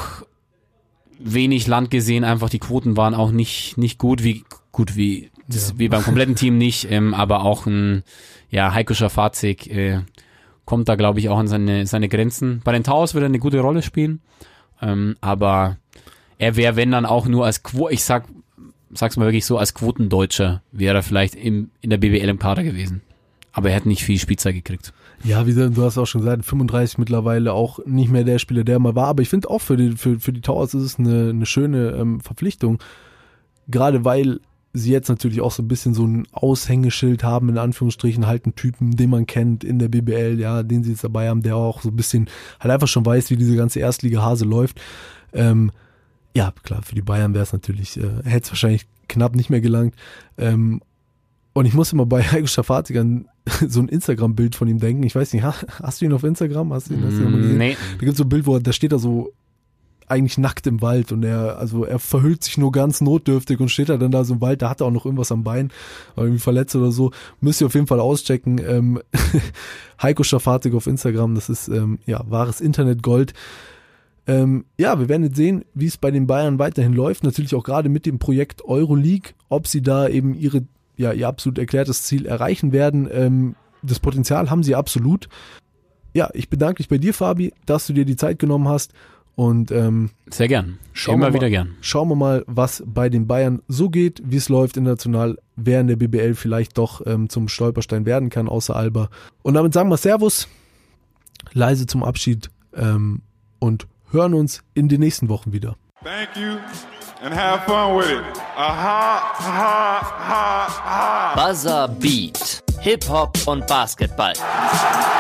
wenig Land gesehen, einfach die Quoten waren auch nicht nicht gut, wie gut wie das, ja. wie beim kompletten Team nicht, ähm, aber auch ein ja Heiko Schafazik äh, kommt da glaube ich auch an seine seine Grenzen. Bei den Towers wird er eine gute Rolle spielen, ähm, aber er wäre wenn dann auch nur als Quo, ich sag sag's mal wirklich so, als Quotendeutscher wäre er vielleicht im in der B B L im Kader gewesen, aber er hat nicht viel Spielzeit gekriegt. Ja, wie du hast auch schon gesagt, fünfunddreißig mittlerweile auch nicht mehr der Spieler, der mal war. Aber ich finde auch für die, für, für die Towers ist es eine, eine schöne ähm, Verpflichtung. Gerade weil sie jetzt natürlich auch so ein bisschen so ein Aushängeschild haben, in Anführungsstrichen, halt einen Typen, den man kennt in der B B L, ja, den sie jetzt dabei haben, der auch so ein bisschen halt einfach schon weiß, wie diese ganze Erstliga-Hase läuft. Ähm, ja, klar, für die Bayern wäre es natürlich, äh, hätte es wahrscheinlich knapp nicht mehr gelangt. Ähm, Und ich muss immer bei Heiko Schafazik an so ein Instagram-Bild von ihm denken. Ich weiß nicht, hast du ihn auf Instagram? Hast du ihn, hast du ihn mal gesehen? Nee. Da gibt es so ein Bild, wo er, da steht er so eigentlich nackt im Wald und er, also er verhüllt sich nur ganz notdürftig und steht da dann da so im Wald, da hat er auch noch irgendwas am Bein, irgendwie verletzt oder so. Müsst ihr auf jeden Fall auschecken. Ähm, Heiko Schafazik auf Instagram, das ist ähm, ja wahres Internetgold. Ähm, ja, wir werden jetzt sehen, wie es bei den Bayern weiterhin läuft. Natürlich auch gerade mit dem Projekt Euroleague, ob sie da eben ihre ja, ihr absolut erklärtes Ziel erreichen werden. Ähm, das Potenzial haben sie absolut. ja, ich bedanke mich bei dir, Fabi, dass du dir die Zeit genommen hast. Und ähm, sehr gern. Schauen Immer wir mal, wieder gern. Schauen wir mal, was bei den Bayern so geht, wie es läuft international, wer in der B B L vielleicht doch ähm, zum Stolperstein werden kann, außer Alba. Und damit sagen wir Servus, leise zum Abschied ähm, und hören uns in den nächsten Wochen wieder. Thank you and have fun with it. Aha, aha, aha, aha. Buzzer Beat. Hip-Hop und Basketball.